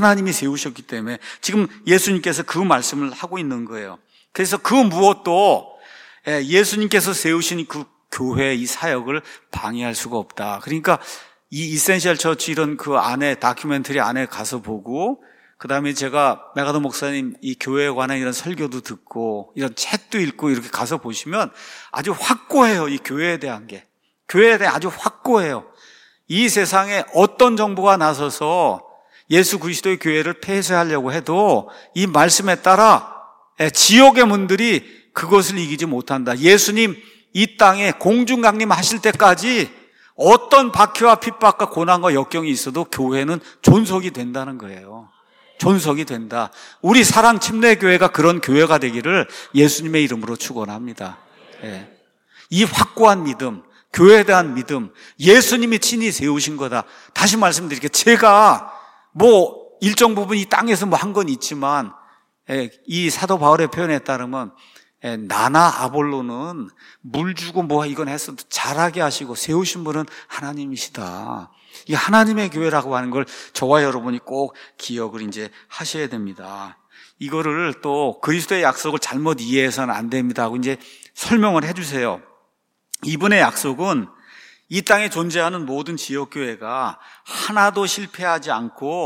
지금 예수님께서 그 말씀을 하고 있는 거예요. 그래서 그 무엇도 예수님께서 세우신 그 교회의 이 사역을 방해할 수가 없다. 그러니까 이 이센셜 처치 이런 그 안에, 다큐멘터리 안에 가서 보고, 그 다음에 제가 메가더 목사님 이 교회에 관한 이런 설교도 듣고 이런 책도 읽고 이렇게 가서 보시면 아주 확고해요. 이 교회에 대한 게. 교회에 대해 아주 확고해요. 이 세상에 어떤 정부가 나서서 예수 그리스도의 교회를 폐쇄하려고 해도 이 말씀에 따라 지옥의 문들이 그것을 이기지 못한다. 예수님 이 땅에 공중강림하실 때까지 어떤 박해와 핍박과 고난과 역경이 있어도 교회는 존속이 된다는 거예요. 존속이 된다. 우리 사랑침례교회가 그런 교회가 되기를 예수님의 이름으로 축원합니다. 이 확고한 믿음, 교회에 대한 믿음, 예수님이 친히 세우신 거다. 다시 말씀드릴게요. 제가 일정 부분 이 땅에서 한 건 있지만, 이 사도 바울의 표현에 따르면 나나 아볼로는 물 주고 이건 했어도 잘하게 하시고 세우신 분은 하나님이시다. 이 하나님의 교회라고 하는 걸 저와 여러분이 꼭 기억을 이제 하셔야 됩니다. 이거를 또 그리스도의 약속을 잘못 이해해서는 안 됩니다 하고 이제 설명을 해주세요. 이분의 약속은 이 땅에 존재하는 모든 지역교회가 하나도 실패하지 않고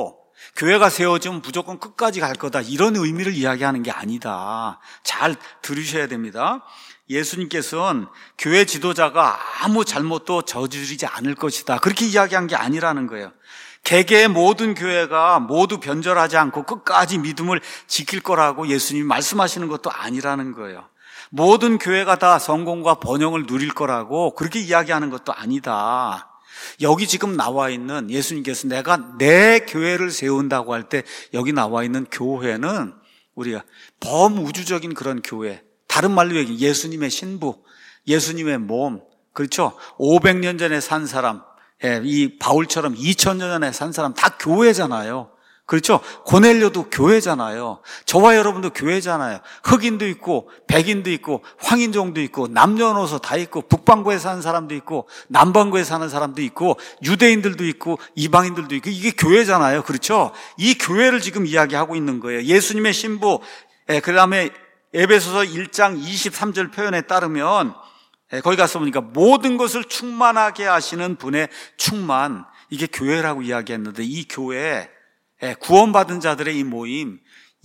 교회가 세워지면 무조건 끝까지 갈 거다, 이런 의미를 이야기하는 게 아니다. 잘 들으셔야 됩니다. 예수님께서는 교회 지도자가 아무 잘못도 저지르지 않을 것이다, 그렇게 이야기한 게 아니라는 거예요. 개개의 모든 교회가 모두 변절하지 않고 끝까지 믿음을 지킬 거라고 예수님이 말씀하시는 것도 아니라는 거예요. 모든 교회가 다 성공과 번영을 누릴 거라고 그렇게 이야기하는 것도 아니다. 여기 지금 나와 있는, 예수님께서 내가 내 교회를 세운다고 할 때 여기 나와 있는 교회는 우리가 범우주적인 그런 교회, 다른 말로 얘기, 예수님의 신부, 예수님의 몸, 그렇죠? 500년 전에 산 사람, 이 바울처럼 2000년 전에 산 사람 다 교회잖아요. 그렇죠? 고넬료도 교회잖아요. 저와 여러분도 교회잖아요. 흑인도 있고 백인도 있고 황인종도 있고 남녀노소 다 있고 북반구에 사는 사람도 있고 남반구에 사는 사람도 있고 유대인들도 있고 이방인들도 있고, 이게 교회잖아요. 그렇죠? 이 교회를 지금 이야기하고 있는 거예요. 예수님의 신부, 그 다음에 에베소서 1장 23절 표현에 따르면 거기 가서 보니까 모든 것을 충만하게 하시는 분의 충만, 이게 교회라고 이야기했는데, 이 교회, 구원받은 자들의 이 모임,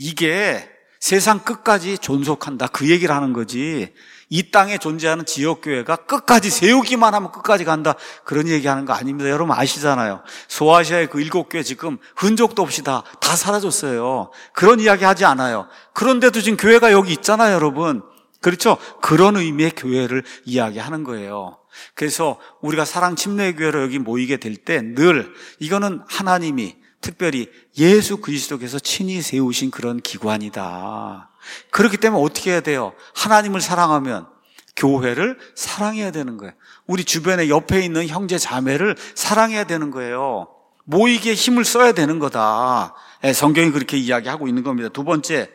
이게 세상 끝까지 존속한다, 그 얘기를 하는 거지. 이 땅에 존재하는 지역교회가 끝까지 세우기만 하면 끝까지 간다, 그런 얘기하는 거 아닙니다. 여러분 아시잖아요. 소아시아의 그 7교회 지금 흔적도 없이 다 사라졌어요. 그런 이야기 하지 않아요. 그런데도 지금 교회가 여기 있잖아요, 여러분. 그렇죠? 그런 의미의 교회를 이야기하는 거예요. 그래서 우리가 사랑 침례교회로 여기 모이게 될 때 늘 이거는 하나님이 특별히 예수 그리스도께서 친히 세우신 그런 기관이다. 그렇기 때문에 어떻게 해야 돼요? 하나님을 사랑하면 교회를 사랑해야 되는 거예요. 우리 주변에 옆에 있는 형제 자매를 사랑해야 되는 거예요. 모이기에 힘을 써야 되는 거다. 성경이 그렇게 이야기하고 있는 겁니다. 두 번째,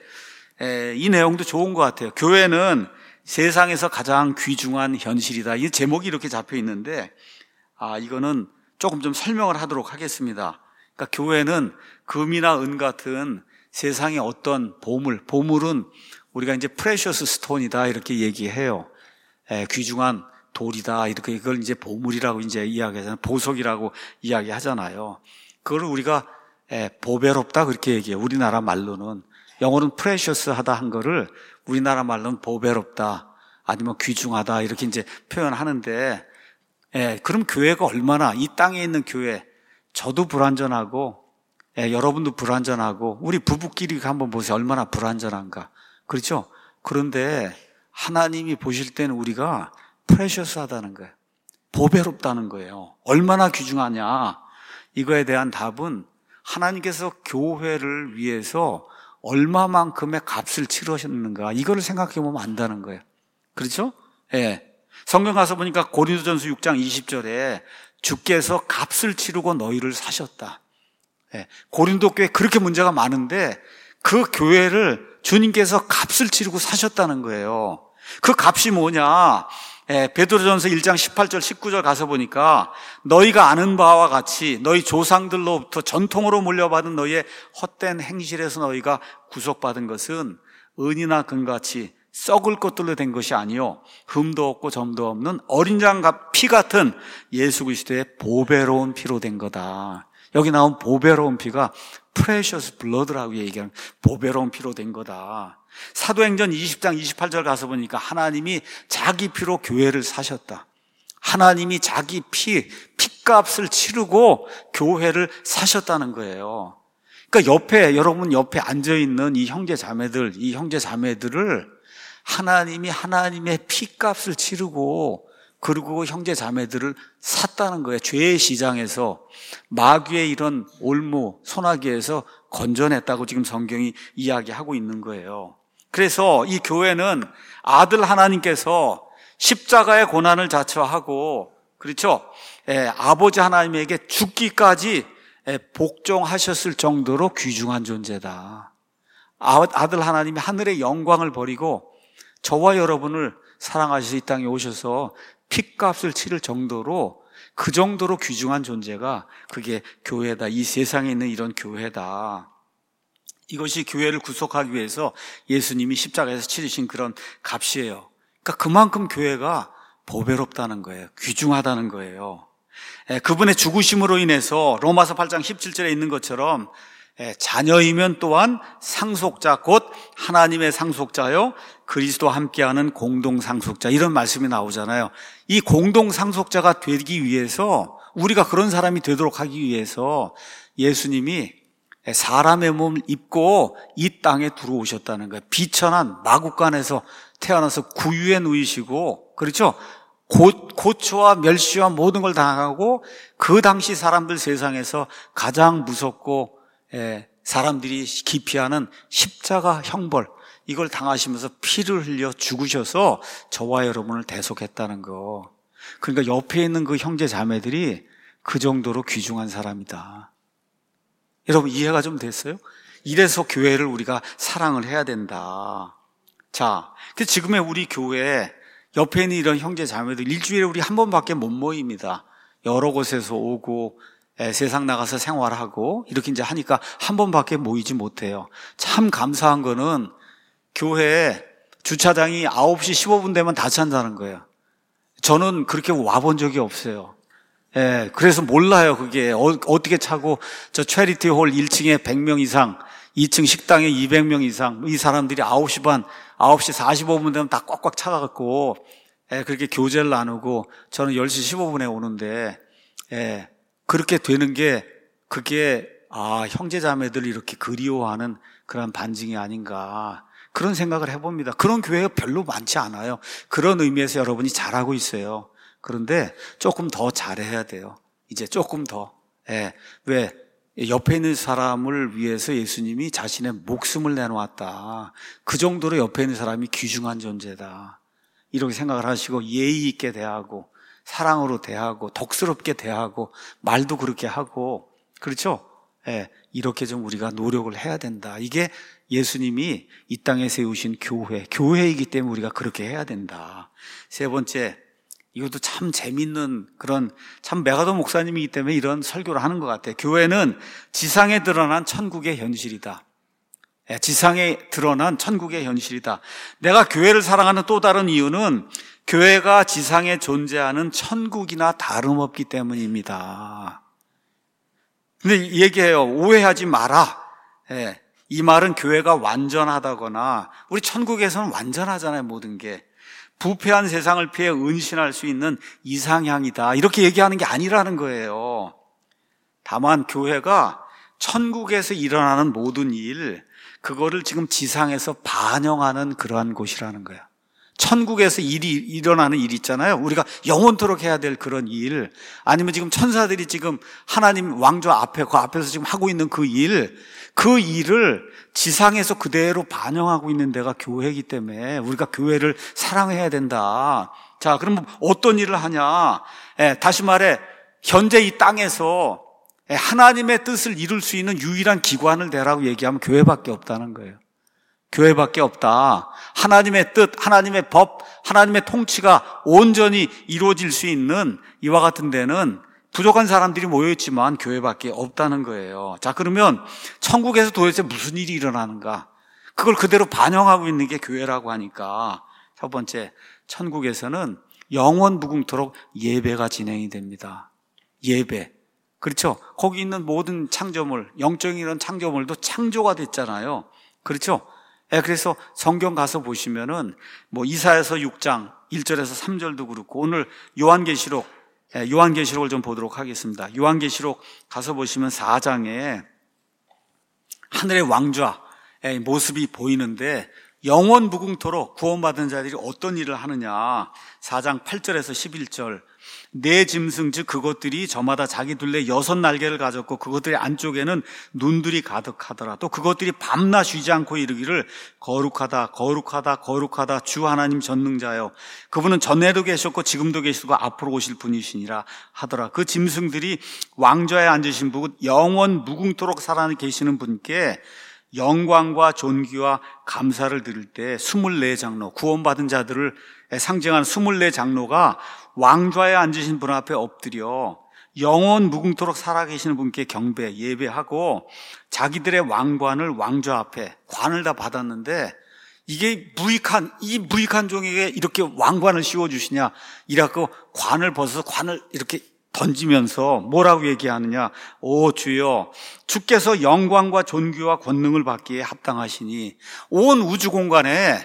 이 내용도 좋은 것 같아요. 교회는 세상에서 가장 귀중한 현실이다. 이 제목이 이렇게 잡혀 있는데, 이거는 조금 좀 설명을 하도록 하겠습니다. 그러니까 교회는 금이나 은 같은 세상의 어떤 보물은 우리가 이제 프레셔스 스톤이다, 이렇게 얘기해요. 귀중한 돌이다, 이렇게, 이걸 이제 보물이라고 이제 이야기하잖아요. 보석이라고 이야기하잖아요. 그걸 우리가 보배롭다, 그렇게 얘기해요. 우리나라 말로는. 영어는 프레셔스하다 한 거를 우리나라 말로는 보배롭다, 아니면 귀중하다, 이렇게 이제 표현하는데, 그럼 교회가 얼마나, 이 땅에 있는 교회, 저도 불완전하고, 여러분도 불완전하고, 우리 부부끼리 한번 보세요. 얼마나 불완전한가. 그렇죠? 그런데 하나님이 보실 때는 우리가 프레셔스하다는 거예요. 보배롭다는 거예요. 얼마나 귀중하냐. 이거에 대한 답은 하나님께서 교회를 위해서 얼마만큼의 값을 치르셨는가, 이거를 생각해 보면 안다는 거예요. 그렇죠? 성경 가서 보니까 고린도전서 6장 20절에 주께서 값을 치르고 너희를 사셨다. 고린도 교회 그렇게 문제가 많은데 그 교회를 주님께서 값을 치르고 사셨다는 거예요. 그 값이 뭐냐? 베드로전서 1장 18절 19절 가서 보니까 너희가 아는 바와 같이 너희 조상들로부터 전통으로 물려받은 너희의 헛된 행실에서 너희가 구속받은 것은 은이나 금같이 썩을 것들로 된 것이 아니요 흠도 없고 점도 없는 어린 양 피 같은 예수 그리스도의 보배로운 피로 된 거다. 여기 나온 보배로운 피가 precious blood라고 얘기하는, 보배로운 피로 된 거다. 사도행전 20장 28절 가서 보니까 하나님이 자기 피로 교회를 사셨다. 하나님이 자기 피값을 치르고 교회를 사셨다는 거예요. 그러니까 여러분 옆에 앉아있는 이 형제 자매들을 하나님이 하나님의 피값을 치르고, 그리고 형제 자매들을 샀다는 거예요. 죄의 시장에서, 마귀의 이런 올무, 소나기에서 건져냈다고 지금 성경이 이야기하고 있는 거예요. 그래서 이 교회는 아들 하나님께서 십자가의 고난을 자처하고, 그렇죠? 아버지 하나님에게 죽기까지 복종하셨을 정도로 귀중한 존재다. 아들 하나님이 하늘의 영광을 버리고 저와 여러분을 사랑하셔서 이 땅에 오셔서 피값을 치를 정도로, 그 정도로 귀중한 존재가 그게 교회다. 이 세상에 있는 이런 교회다. 이것이 교회를 구속하기 위해서 예수님이 십자가에서 치르신 그런 값이에요. 그러니까 그만큼 교회가 보배롭다는 거예요. 귀중하다는 거예요. 그분의 죽으심으로 인해서 로마서 8장 17절에 있는 것처럼 자녀이면 또한 상속자 곧 하나님의 상속자요 그리스도와 함께하는 공동 상속자 이런 말씀이 나오잖아요. 이 공동 상속자가 되기 위해서 우리가 그런 사람이 되도록 하기 위해서 예수님이 사람의 몸을 입고 이 땅에 들어오셨다는 거예요. 비천한 마국간에서 태어나서 구유에 누이시고 그렇죠? 고초와 멸시와 모든 걸 당하고 그 당시 사람들 세상에서 가장 무섭고 사람들이 기피하는 십자가 형벌 이걸 당하시면서 피를 흘려 죽으셔서 저와 여러분을 대속했다는 거. 그러니까 옆에 있는 그 형제 자매들이 그 정도로 귀중한 사람이다. 여러분 이해가 좀 됐어요? 이래서 교회를 우리가 사랑을 해야 된다. 자, 지금의 우리 교회 옆에 있는 이런 형제 자매들 일주일에 우리 한 번밖에 못 모입니다. 여러 곳에서 오고 세상 나가서 생활하고 이렇게 이제 하니까 한 번밖에 모이지 못해요. 참 감사한 거는 교회에 주차장이 9시 15분 되면 다 찬다는 거예요. 저는 그렇게 와본 적이 없어요. 그래서 몰라요. 그게 어떻게 차고 저 체리티 홀 1층에 100명 이상 2층 식당에 200명 이상 이 사람들이 9시 반 9시 45분 되면 다 꽉꽉 차갖고 그렇게 교제를 나누고 저는 10시 15분에 오는데 그렇게 되는 게 그게 형제자매들 이렇게 그리워하는 그런 반증이 아닌가 그런 생각을 해봅니다. 그런 교회가 별로 많지 않아요. 그런 의미에서 여러분이 잘하고 있어요. 그런데 조금 더 잘해야 돼요. 이제 조금 더. 왜? 옆에 있는 사람을 위해서 예수님이 자신의 목숨을 내놓았다. 그 정도로 옆에 있는 사람이 귀중한 존재다. 이렇게 생각을 하시고 예의 있게 대하고 사랑으로 대하고 덕스럽게 대하고 말도 그렇게 하고 그렇죠? 이렇게 좀 우리가 노력을 해야 된다. 이게 예수님이 이 땅에 세우신 교회이기 때문에 우리가 그렇게 해야 된다. 세 번째, 이것도 참 재밌는 그런 참 메가더 목사님이기 때문에 이런 설교를 하는 것 같아요. 교회는 지상에 드러난 천국의 현실이다. 지상에 드러난 천국의 현실이다. 내가 교회를 사랑하는 또 다른 이유는 교회가 지상에 존재하는 천국이나 다름없기 때문입니다. 근데 얘기해요. 오해하지 마라. 이 말은 교회가 완전하다거나 우리 천국에서는 완전하잖아요. 모든 게. 부패한 세상을 피해 은신할 수 있는 이상향이다. 이렇게 얘기하는 게 아니라는 거예요. 다만 교회가 천국에서 일어나는 모든 일, 그거를 지금 지상에서 반영하는 그러한 곳이라는 거예요. 천국에서 일어나는 일 있잖아요. 우리가 영원토록 해야 될 그런 일, 아니면 지금 천사들이 지금 하나님 왕좌 앞에, 그 앞에서 지금 하고 있는 그 일을 지상에서 그대로 반영하고 있는 데가 교회이기 때문에 우리가 교회를 사랑해야 된다. 자, 그럼 어떤 일을 하냐? 다시 말해, 현재 이 땅에서 하나님의 뜻을 이룰 수 있는 유일한 기관을 대라고 얘기하면 교회밖에 없다는 거예요. 교회밖에 없다. 하나님의 뜻, 하나님의 법, 하나님의 통치가 온전히 이루어질 수 있는 이와 같은 데는 부족한 사람들이 모여있지만 교회밖에 없다는 거예요. 자, 그러면 천국에서 도대체 무슨 일이 일어나는가? 그걸 그대로 반영하고 있는 게 교회라고 하니까 첫 번째, 천국에서는 영원 무궁토록 예배가 진행이 됩니다. 예배. 그렇죠? 거기 있는 모든 창조물, 영적인 이런 창조물도 창조가 됐잖아요. 그렇죠? 그래서 성경 가서 보시면은 이사야서 6장 1절에서 3절도 그렇고 오늘 요한계시록을 좀 보도록 하겠습니다. 요한계시록 가서 보시면 4장에 하늘의 왕좌의 모습이 보이는데 영원 무궁토록 구원받은 자들이 어떤 일을 하느냐. 4장 8절에서 11절. 네 짐승 즉 그것들이 저마다 자기 둘레 6날개를 가졌고 그것들의 안쪽에는 눈들이 가득하더라. 또 그것들이 밤낮 쉬지 않고 이르기를 거룩하다 거룩하다 거룩하다 주 하나님 전능자여, 그분은 전에도 계셨고 지금도 계시고 앞으로 오실 분이시니라 하더라. 그 짐승들이 왕좌에 앉으신 분, 영원 무궁토록 살아계시는 분께 영광과 존귀와 감사를 드릴 때 24장로, 구원받은 자들을 상징하는 24장로가 왕좌에 앉으신 분 앞에 엎드려 영원 무궁토록 살아계시는 분께 경배, 예배하고 자기들의 왕관을 왕좌 앞에 관을 다 받았는데 이게 이 무익한 종에게 이렇게 왕관을 씌워주시냐 이라고 관을 벗어서 관을 이렇게 던지면서 뭐라고 얘기하느냐? 오 주여, 주께서 영광과 존귀와 권능을 받기에 합당하시니. 온 우주 공간에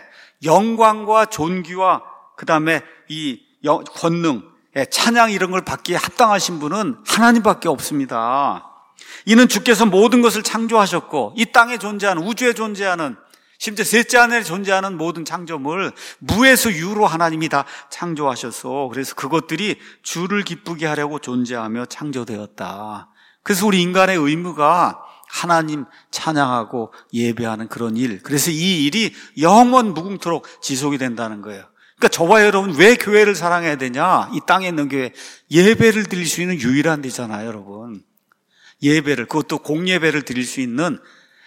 영광과 존귀와 그 다음에 이 권능, 찬양 이런 걸 받기에 합당하신 분은 하나님밖에 없습니다. 이는 주께서 모든 것을 창조하셨고 이 땅에 존재하는, 우주에 존재하는, 심지어 셋째 하늘에 존재하는 모든 창조물 무에서 유로 하나님이 다 창조하셨어. 그래서 그것들이 주를 기쁘게 하려고 존재하며 창조되었다. 그래서 우리 인간의 의무가 하나님 찬양하고 예배하는 그런 일, 그래서 이 일이 영원 무궁토록 지속이 된다는 거예요. 그러니까 저와 여러분 왜 교회를 사랑해야 되냐? 이 땅에 있는 교회, 예배를 드릴 수 있는 유일한 데잖아요, 여러분. 예배를, 그것도 공예배를 드릴 수 있는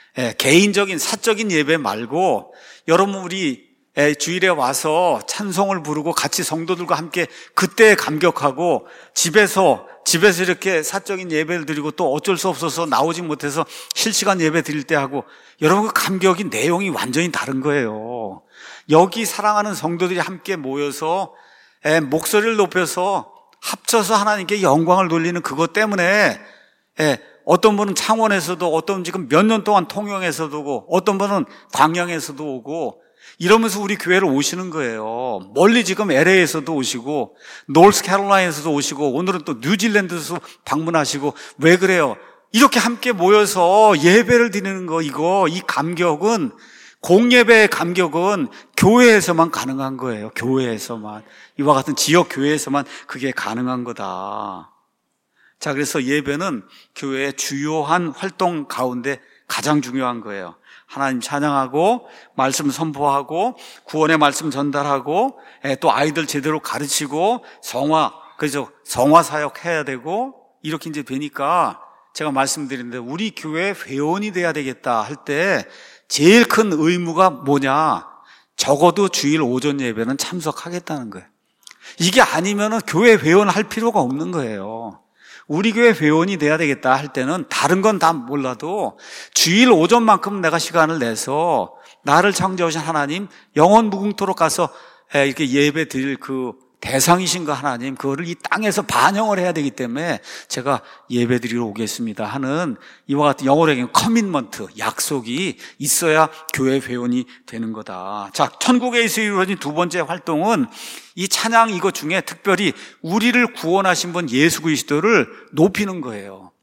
개인적인 사적인 예배 말고, 여러분 우리 주일에 와서 찬송을 부르고 같이 성도들과 함께 그때 감격하고, 집에서 이렇게 사적인 예배를 드리고 또 어쩔 수 없어서 나오지 못해서 실시간 예배 드릴 때 하고, 여러분 그 감격이 내용이 완전히 다른 거예요. 여기 사랑하는 성도들이 함께 모여서 목소리를 높여서 합쳐서 하나님께 영광을 돌리는 그것 때문에, 어떤 분은 창원에서도, 어떤 분은 지금 몇 년 동안 통영에서도 오고, 어떤 분은 광양에서도 오고, 이러면서 우리 교회를 오시는 거예요. 멀리 지금 LA에서도 오시고, 노스캐롤라이나에서도 오시고, 오늘은 또 뉴질랜드에서 방문하시고. 왜 그래요? 이렇게 함께 모여서 예배를 드리는 거, 이 감격은, 공예배의 감격은 교회에서만 가능한 거예요. 교회에서만. 이와 같은 지역 교회에서만 그게 가능한 거다. 자, 그래서 예배는 교회의 주요한 활동 가운데 가장 중요한 거예요. 하나님 찬양하고, 말씀 선포하고, 구원의 말씀 전달하고, 또 아이들 제대로 가르치고, 그래서 성화 사역 해야 되고, 이렇게 이제 되니까 제가 말씀드리는데, 우리 교회 회원이 돼야 되겠다 할 때 제일 큰 의무가 뭐냐? 적어도 주일 오전 예배는 참석하겠다는 거예요. 이게 아니면은 교회 회원 할 필요가 없는 거예요. 우리 교회 회원이 돼야 되겠다 할 때는 다른 건 다 몰라도 주일 오전만큼 내가 시간을 내서 나를 창조하신 하나님 영원 무궁토록 가서 이렇게 예배 드릴 그 대상이신가 하나님, 그거를 이 땅에서 반영을 해야 되기 때문에 제가 예배 드리러 오겠습니다 하는 이와 같은 영어로 얘기하면 커밋먼트, 약속이 있어야 교회 회원이 되는 거다. 자, 천국에서 이루어진 두 번째 활동은 이 찬양 이것 중에 특별히 우리를 구원하신 분 예수 그리스도를 높이는 거예요.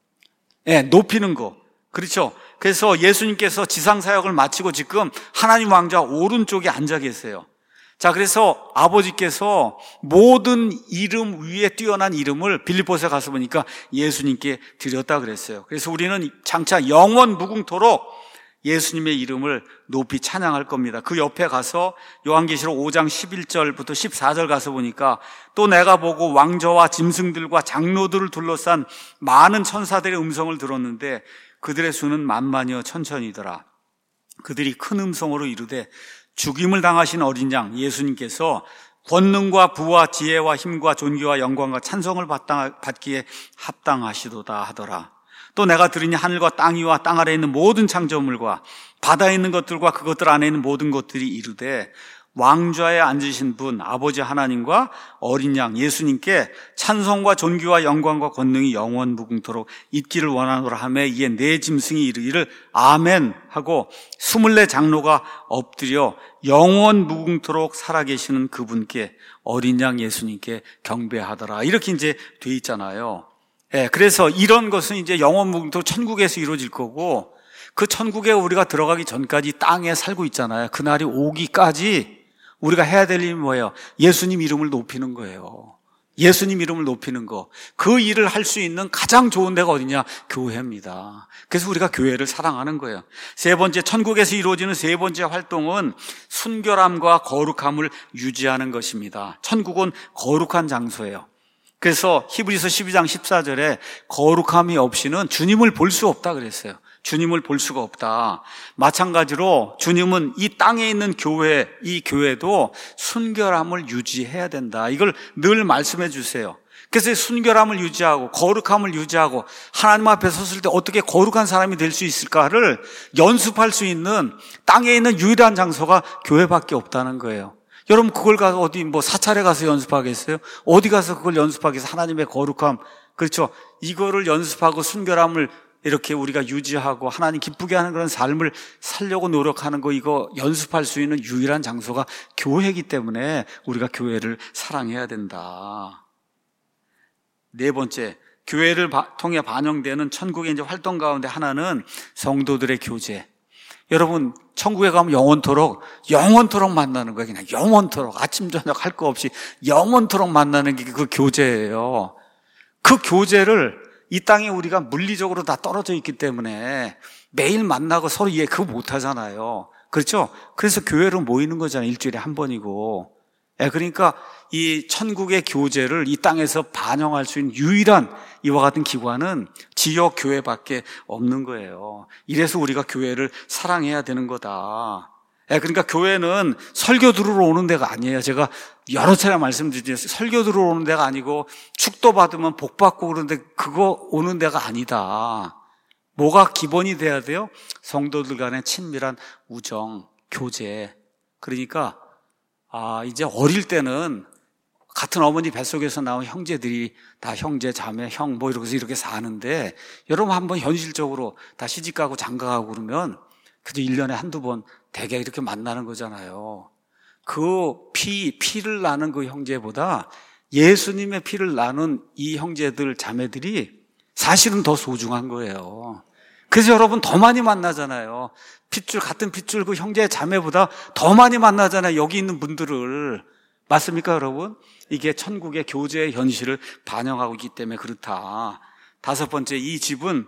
높이는 거. 그렇죠? 그래서 예수님께서 지상사역을 마치고 지금 하나님 왕좌 오른쪽에 앉아 계세요. 자, 그래서 아버지께서 모든 이름 위에 뛰어난 이름을 빌립보서에 가서 보니까 예수님께 드렸다 그랬어요. 그래서 우리는 장차 영원 무궁토록 예수님의 이름을 높이 찬양할 겁니다. 그 옆에 가서 요한계시록 5장 11절부터 14절 가서 보니까 또 내가 보고 왕저와 짐승들과 장로들을 둘러싼 많은 천사들의 음성을 들었는데 그들의 수는 만만여 천천이더라. 그들이 큰 음성으로 이르되 죽임을 당하신 어린 양 예수님께서 권능과 부와 지혜와 힘과 존귀와 영광과 찬송을 받기에 합당하시도다 하더라. 또 내가 들으니 하늘과 땅 위와 땅 아래에 있는 모든 창조물과 바다에 있는 것들과 그것들 안에 있는 모든 것들이 이르되 왕좌에 앉으신 분 아버지 하나님과 어린 양 예수님께 찬송과 존귀와 영광과 권능이 영원 무궁토록 있기를 원하노라 하며 이에 네 짐승이 이르기를 아멘 하고 24 장로가 엎드려 영원 무궁토록 살아계시는 그분께 어린 양 예수님께 경배하더라. 이렇게 이제 돼 있잖아요. 그래서 이런 것은 이제 영원 무궁토록 천국에서 이루어질 거고, 그 천국에 우리가 들어가기 전까지 땅에 살고 있잖아요. 그날이 오기까지 우리가 해야 될 일이 뭐예요? 예수님 이름을 높이는 거예요. 예수님 이름을 높이는 거. 그 일을 할 수 있는 가장 좋은 데가 어디냐? 교회입니다. 그래서 우리가 교회를 사랑하는 거예요. 세 번째, 천국에서 이루어지는 세 번째 활동은 순결함과 거룩함을 유지하는 것입니다. 천국은 거룩한 장소예요. 그래서 히브리서 12장 14절에 거룩함이 없이는 주님을 볼 수 없다 그랬어요. 주님을 볼 수가 없다. 마찬가지로 주님은 이 땅에 있는 교회, 이 교회도 순결함을 유지해야 된다. 이걸 늘 말씀해 주세요. 그래서 순결함을 유지하고 거룩함을 유지하고 하나님 앞에 섰을 때 어떻게 거룩한 사람이 될 수 있을까를 연습할 수 있는 땅에 있는 유일한 장소가 교회밖에 없다는 거예요. 여러분 그걸 가서 어디 사찰에 가서 연습하겠어요? 어디 가서 그걸 연습하겠어요? 하나님의 거룩함, 그렇죠? 이거를 연습하고 순결함을 이렇게 우리가 유지하고 하나님 기쁘게 하는 그런 삶을 살려고 노력하는 거, 이거 연습할 수 있는 유일한 장소가 교회이기 때문에 우리가 교회를 사랑해야 된다. 네 번째, 교회를 통해 반영되는 천국의 이제 활동 가운데 하나는 성도들의 교제. 여러분, 천국에 가면 영원토록 만나는 거예요. 그냥 영원토록 아침 저녁 할 거 없이 영원토록 만나는 게 그 교제예요. 그 교제를 이 땅에 우리가 물리적으로 다 떨어져 있기 때문에 매일 만나고 서로 이해 그거 못 하잖아요. 그렇죠? 그래서 교회로 모이는 거잖아요. 일주일에 한 번이고. 그러니까 이 천국의 교제를 이 땅에서 반영할 수 있는 유일한 이와 같은 기관은 지역 교회밖에 없는 거예요. 이래서 우리가 교회를 사랑해야 되는 거다. 그러니까 교회는 설교 들으러 오는 데가 아니에요. 제가 여러 차례 말씀드렸죠. 설교 들으러 오는 데가 아니고 축도 받으면 복 받고 그러는데 그거 오는 데가 아니다. 뭐가 기본이 돼야 돼요? 성도들 간의 친밀한 우정, 교제. 그러니까 이제 어릴 때는 같은 어머니 뱃속에서 나온 형제들이 다 형제, 자매, 형 뭐 이렇게 사는데 여러분 한번 현실적으로 다 시집가고 장가가고 그러면 그저 1년에 한두 번 대개 이렇게 만나는 거잖아요. 그 피를 나는 그 형제보다 예수님의 피를 나눈 이 형제들, 자매들이 사실은 더 소중한 거예요. 그래서 여러분 더 많이 만나잖아요. 같은 핏줄 그 형제, 자매보다 더 많이 만나잖아요. 여기 있는 분들을. 맞습니까, 여러분? 이게 천국의 교제의 현실을 반영하고 있기 때문에 그렇다. 다섯 번째, 이 집은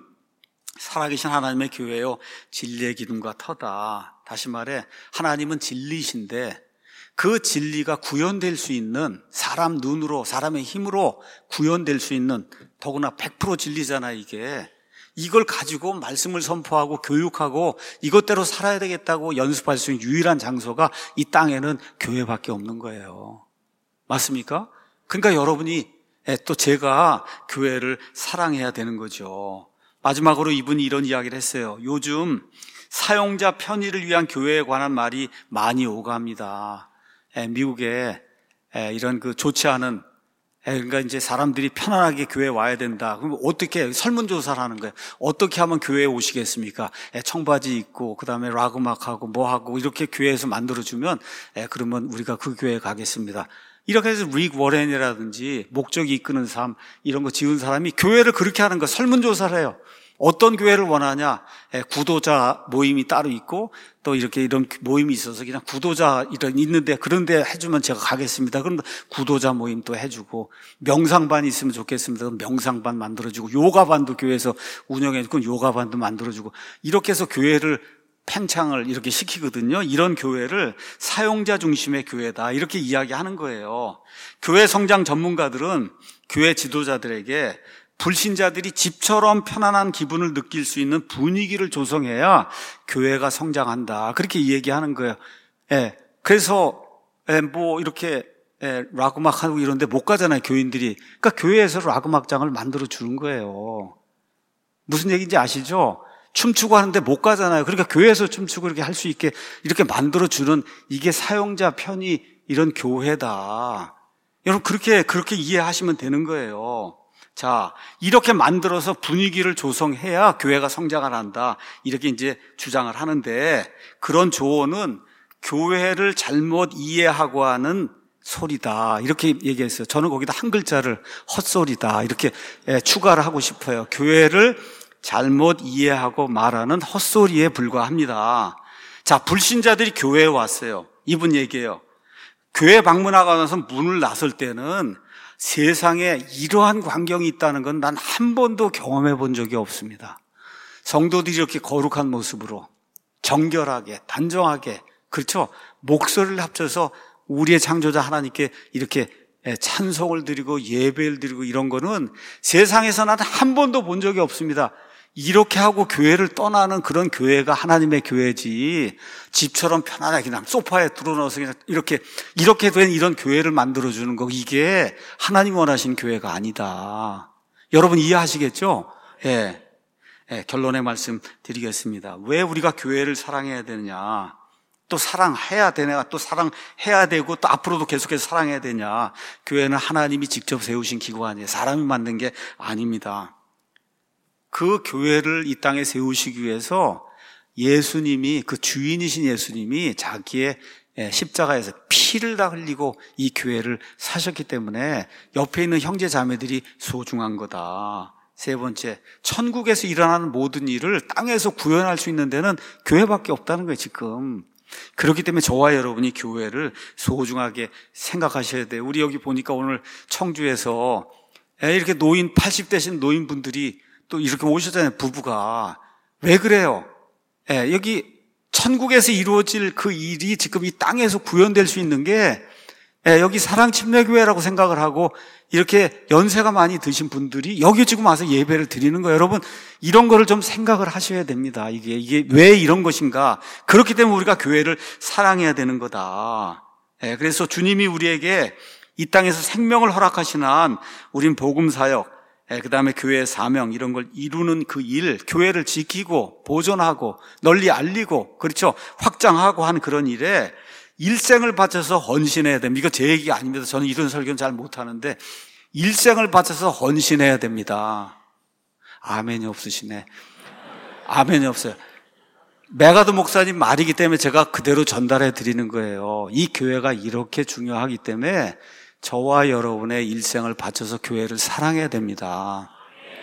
살아계신 하나님의 교회요, 진리의 기둥과 터다. 다시 말해 하나님은 진리이신데 그 진리가 구현될 수 있는, 사람 눈으로, 사람의 힘으로 구현될 수 있는, 더구나 100% 진리잖아요. 이걸 가지고 말씀을 선포하고 교육하고 이것대로 살아야 되겠다고 연습할 수 있는 유일한 장소가 이 땅에는 교회밖에 없는 거예요. 맞습니까? 그러니까 여러분이 또 제가 교회를 사랑해야 되는 거죠. 마지막으로 이분이 이런 이야기를 했어요. 요즘 사용자 편의를 위한 교회에 관한 말이 많이 오갑니다. 미국에 이런 좋지 않은, 그러니까 이제 사람들이 편안하게 교회에 와야 된다. 그럼 어떻게 설문조사를 하는 거예요? 어떻게 하면 교회에 오시겠습니까? 청바지 입고 그다음에 락 음악하고 뭐하고 이렇게 교회에서 만들어주면 그러면 우리가 그 교회에 가겠습니다. 이렇게 해서 릭 워렌이라든지 목적이 이끄는 삶 이런 거 지은 사람이 교회를 그렇게 하는 거, 설문조사를 해요. 어떤 교회를 원하냐? 구도자 모임이 따로 있고 또 이런 모임이 있어서 그냥 구도자 있는데 그런데 해주면 제가 가겠습니다. 그럼 구도자 모임 또 해주고, 명상반이 있으면 좋겠습니다. 그럼 명상반 만들어주고, 요가반도 교회에서 운영해주고 요가반도 만들어주고, 이렇게 해서 교회를 팽창을 이렇게 시키거든요. 이런 교회를 사용자 중심의 교회다 이렇게 이야기하는 거예요. 교회 성장 전문가들은 교회 지도자들에게 불신자들이 집처럼 편안한 기분을 느낄 수 있는 분위기를 조성해야 교회가 성장한다 그렇게 얘기하는 거예요. 그래서 뭐 이렇게 락 음악하고 이런데 못 가잖아요, 교인들이. 그러니까 교회에서 락 음악장을 만들어 주는 거예요. 무슨 얘기인지 아시죠? 춤추고 하는데 못 가잖아요. 그러니까 교회에서 춤추고 이렇게 할 수 있게 이렇게 만들어 주는, 이게 사용자 편의 이런 교회다. 여러분 그렇게 이해하시면 되는 거예요. 자, 이렇게 만들어서 분위기를 조성해야 교회가 성장을 한다 이렇게 이제 주장을 하는데, 그런 조언은 교회를 잘못 이해하고 하는 소리다 이렇게 얘기했어요. 저는 거기다 한 글자를 헛소리다 이렇게 추가를 하고 싶어요. 교회를 잘못 이해하고 말하는 헛소리에 불과합니다. 자, 불신자들이 교회에 왔어요. 이분 얘기해요. 교회 방문하고 나서 문을 나설 때는 세상에 이러한 광경이 있다는 건 난 한 번도 경험해 본 적이 없습니다. 성도들이 이렇게 거룩한 모습으로 정결하게, 단정하게, 그렇죠? 목소리를 합쳐서 우리의 창조자 하나님께 이렇게 찬송을 드리고 예배를 드리고 이런 거는 세상에서 난 한 번도 본 적이 없습니다. 이렇게 하고 교회를 떠나는 그런 교회가 하나님의 교회지, 집처럼 편안하게 그냥 소파에 들어넣어서 그냥 이렇게 된 이런 교회를 만들어주는 거, 이게 하나님 원하신 교회가 아니다. 여러분 이해하시겠죠? 결론의 말씀 드리겠습니다. 왜 우리가 교회를 사랑해야 되느냐? 또 사랑해야 되냐, 또 사랑해야 되고 또 앞으로도 계속해서 사랑해야 되냐. 교회는 하나님이 직접 세우신 기관이에요. 사람이 만든 게 아닙니다. 그 교회를 이 땅에 세우시기 위해서 예수님이, 그 주인이신 예수님이 자기의 십자가에서 피를 다 흘리고 이 교회를 사셨기 때문에 옆에 있는 형제 자매들이 소중한 거다. 세 번째, 천국에서 일어나는 모든 일을 땅에서 구현할 수 있는 데는 교회밖에 없다는 거예요, 지금. 그렇기 때문에 저와 여러분이 교회를 소중하게 생각하셔야 돼요. 우리 여기 보니까 오늘 청주에서 이렇게 80대신 노인분들이 또 이렇게 오셨잖아요, 부부가. 왜 그래요? 여기 천국에서 이루어질 그 일이 지금 이 땅에서 구현될 수 있는 게 여기 사랑침례교회라고 생각을 하고 이렇게 연세가 많이 드신 분들이 여기 지금 와서 예배를 드리는 거예요. 여러분, 이런 거를 좀 생각을 하셔야 됩니다. 이게 왜 이런 것인가? 그렇기 때문에 우리가 교회를 사랑해야 되는 거다. 그래서 주님이 우리에게 이 땅에서 생명을 허락하신 한 우린 복음사역, 그 다음에 교회의 사명, 이런 걸 이루는 그 일, 교회를 지키고 보존하고 널리 알리고, 그렇죠, 확장하고 하는 그런 일에 일생을 바쳐서 헌신해야 됩니다. 이거 제 얘기가 아닙니다. 저는 이런 설교는 잘 못하는데 일생을 바쳐서 헌신해야 됩니다. 아멘이 없으시네. 아멘이 없어요. 메가드 목사님 말이기 때문에 제가 그대로 전달해 드리는 거예요. 이 교회가 이렇게 중요하기 때문에 저와 여러분의 일생을 바쳐서 교회를 사랑해야 됩니다.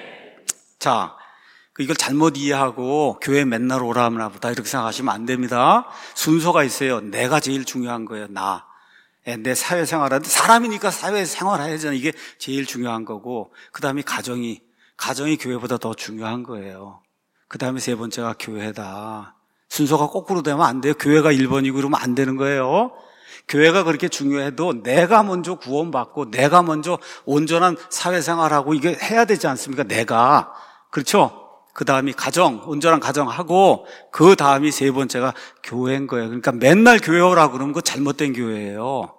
자, 이걸 잘못 이해하고 교회 맨날 오라나 보다 이렇게 생각하시면 안 됩니다. 순서가 있어요. 내가 제일 중요한 거예요. 내 사회생활하는데 사람이니까 사회생활해야잖아요. 이게 제일 중요한 거고, 그 다음에 가정이 교회보다 더 중요한 거예요. 그 다음에 세 번째가 교회다. 순서가 거꾸로 되면 안 돼요. 교회가 1번이고 그러면 안 되는 거예요. 교회가 그렇게 중요해도 내가 먼저 구원받고 내가 먼저 온전한 사회생활하고 이게 해야 되지 않습니까? 내가. 그렇죠? 그 다음이 가정, 온전한 가정하고 그 다음이 세 번째가 교회인 거예요. 그러니까 맨날 교회 오라고 그러면 그거 잘못된 교회예요.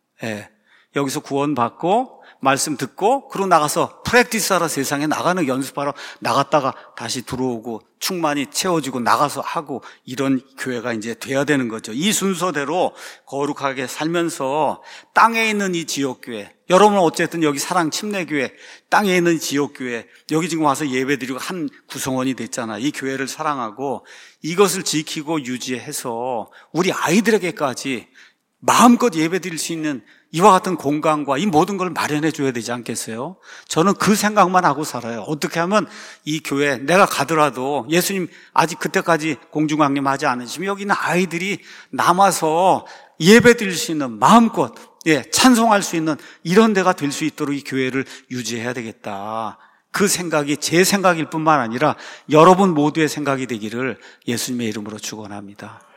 여기서 구원받고 말씀 듣고 그러고 나가서 프랙티스하러 세상에 나가는, 연습하러 나갔다가 다시 들어오고 충만히 채워지고 나가서 하고, 이런 교회가 이제 돼야 되는 거죠. 이 순서대로 거룩하게 살면서 땅에 있는 이 지역교회, 여러분은 어쨌든 여기 사랑침례교회, 땅에 있는 지역교회, 여기 지금 와서 예배드리고 한 구성원이 됐잖아. 이 교회를 사랑하고 이것을 지키고 유지해서 우리 아이들에게까지 마음껏 예배드릴 수 있는 이와 같은 공간과 이 모든 걸 마련해 줘야 되지 않겠어요? 저는 그 생각만 하고 살아요. 어떻게 하면 이 교회, 내가 가더라도 예수님 아직 그때까지 공중강림하지 않으시면 여기 있는 아이들이 남아서 예배드릴 수 있는, 마음껏 찬송할 수 있는 이런 데가 될 수 있도록 이 교회를 유지해야 되겠다. 그 생각이 제 생각일 뿐만 아니라 여러분 모두의 생각이 되기를 예수님의 이름으로 축원합니다.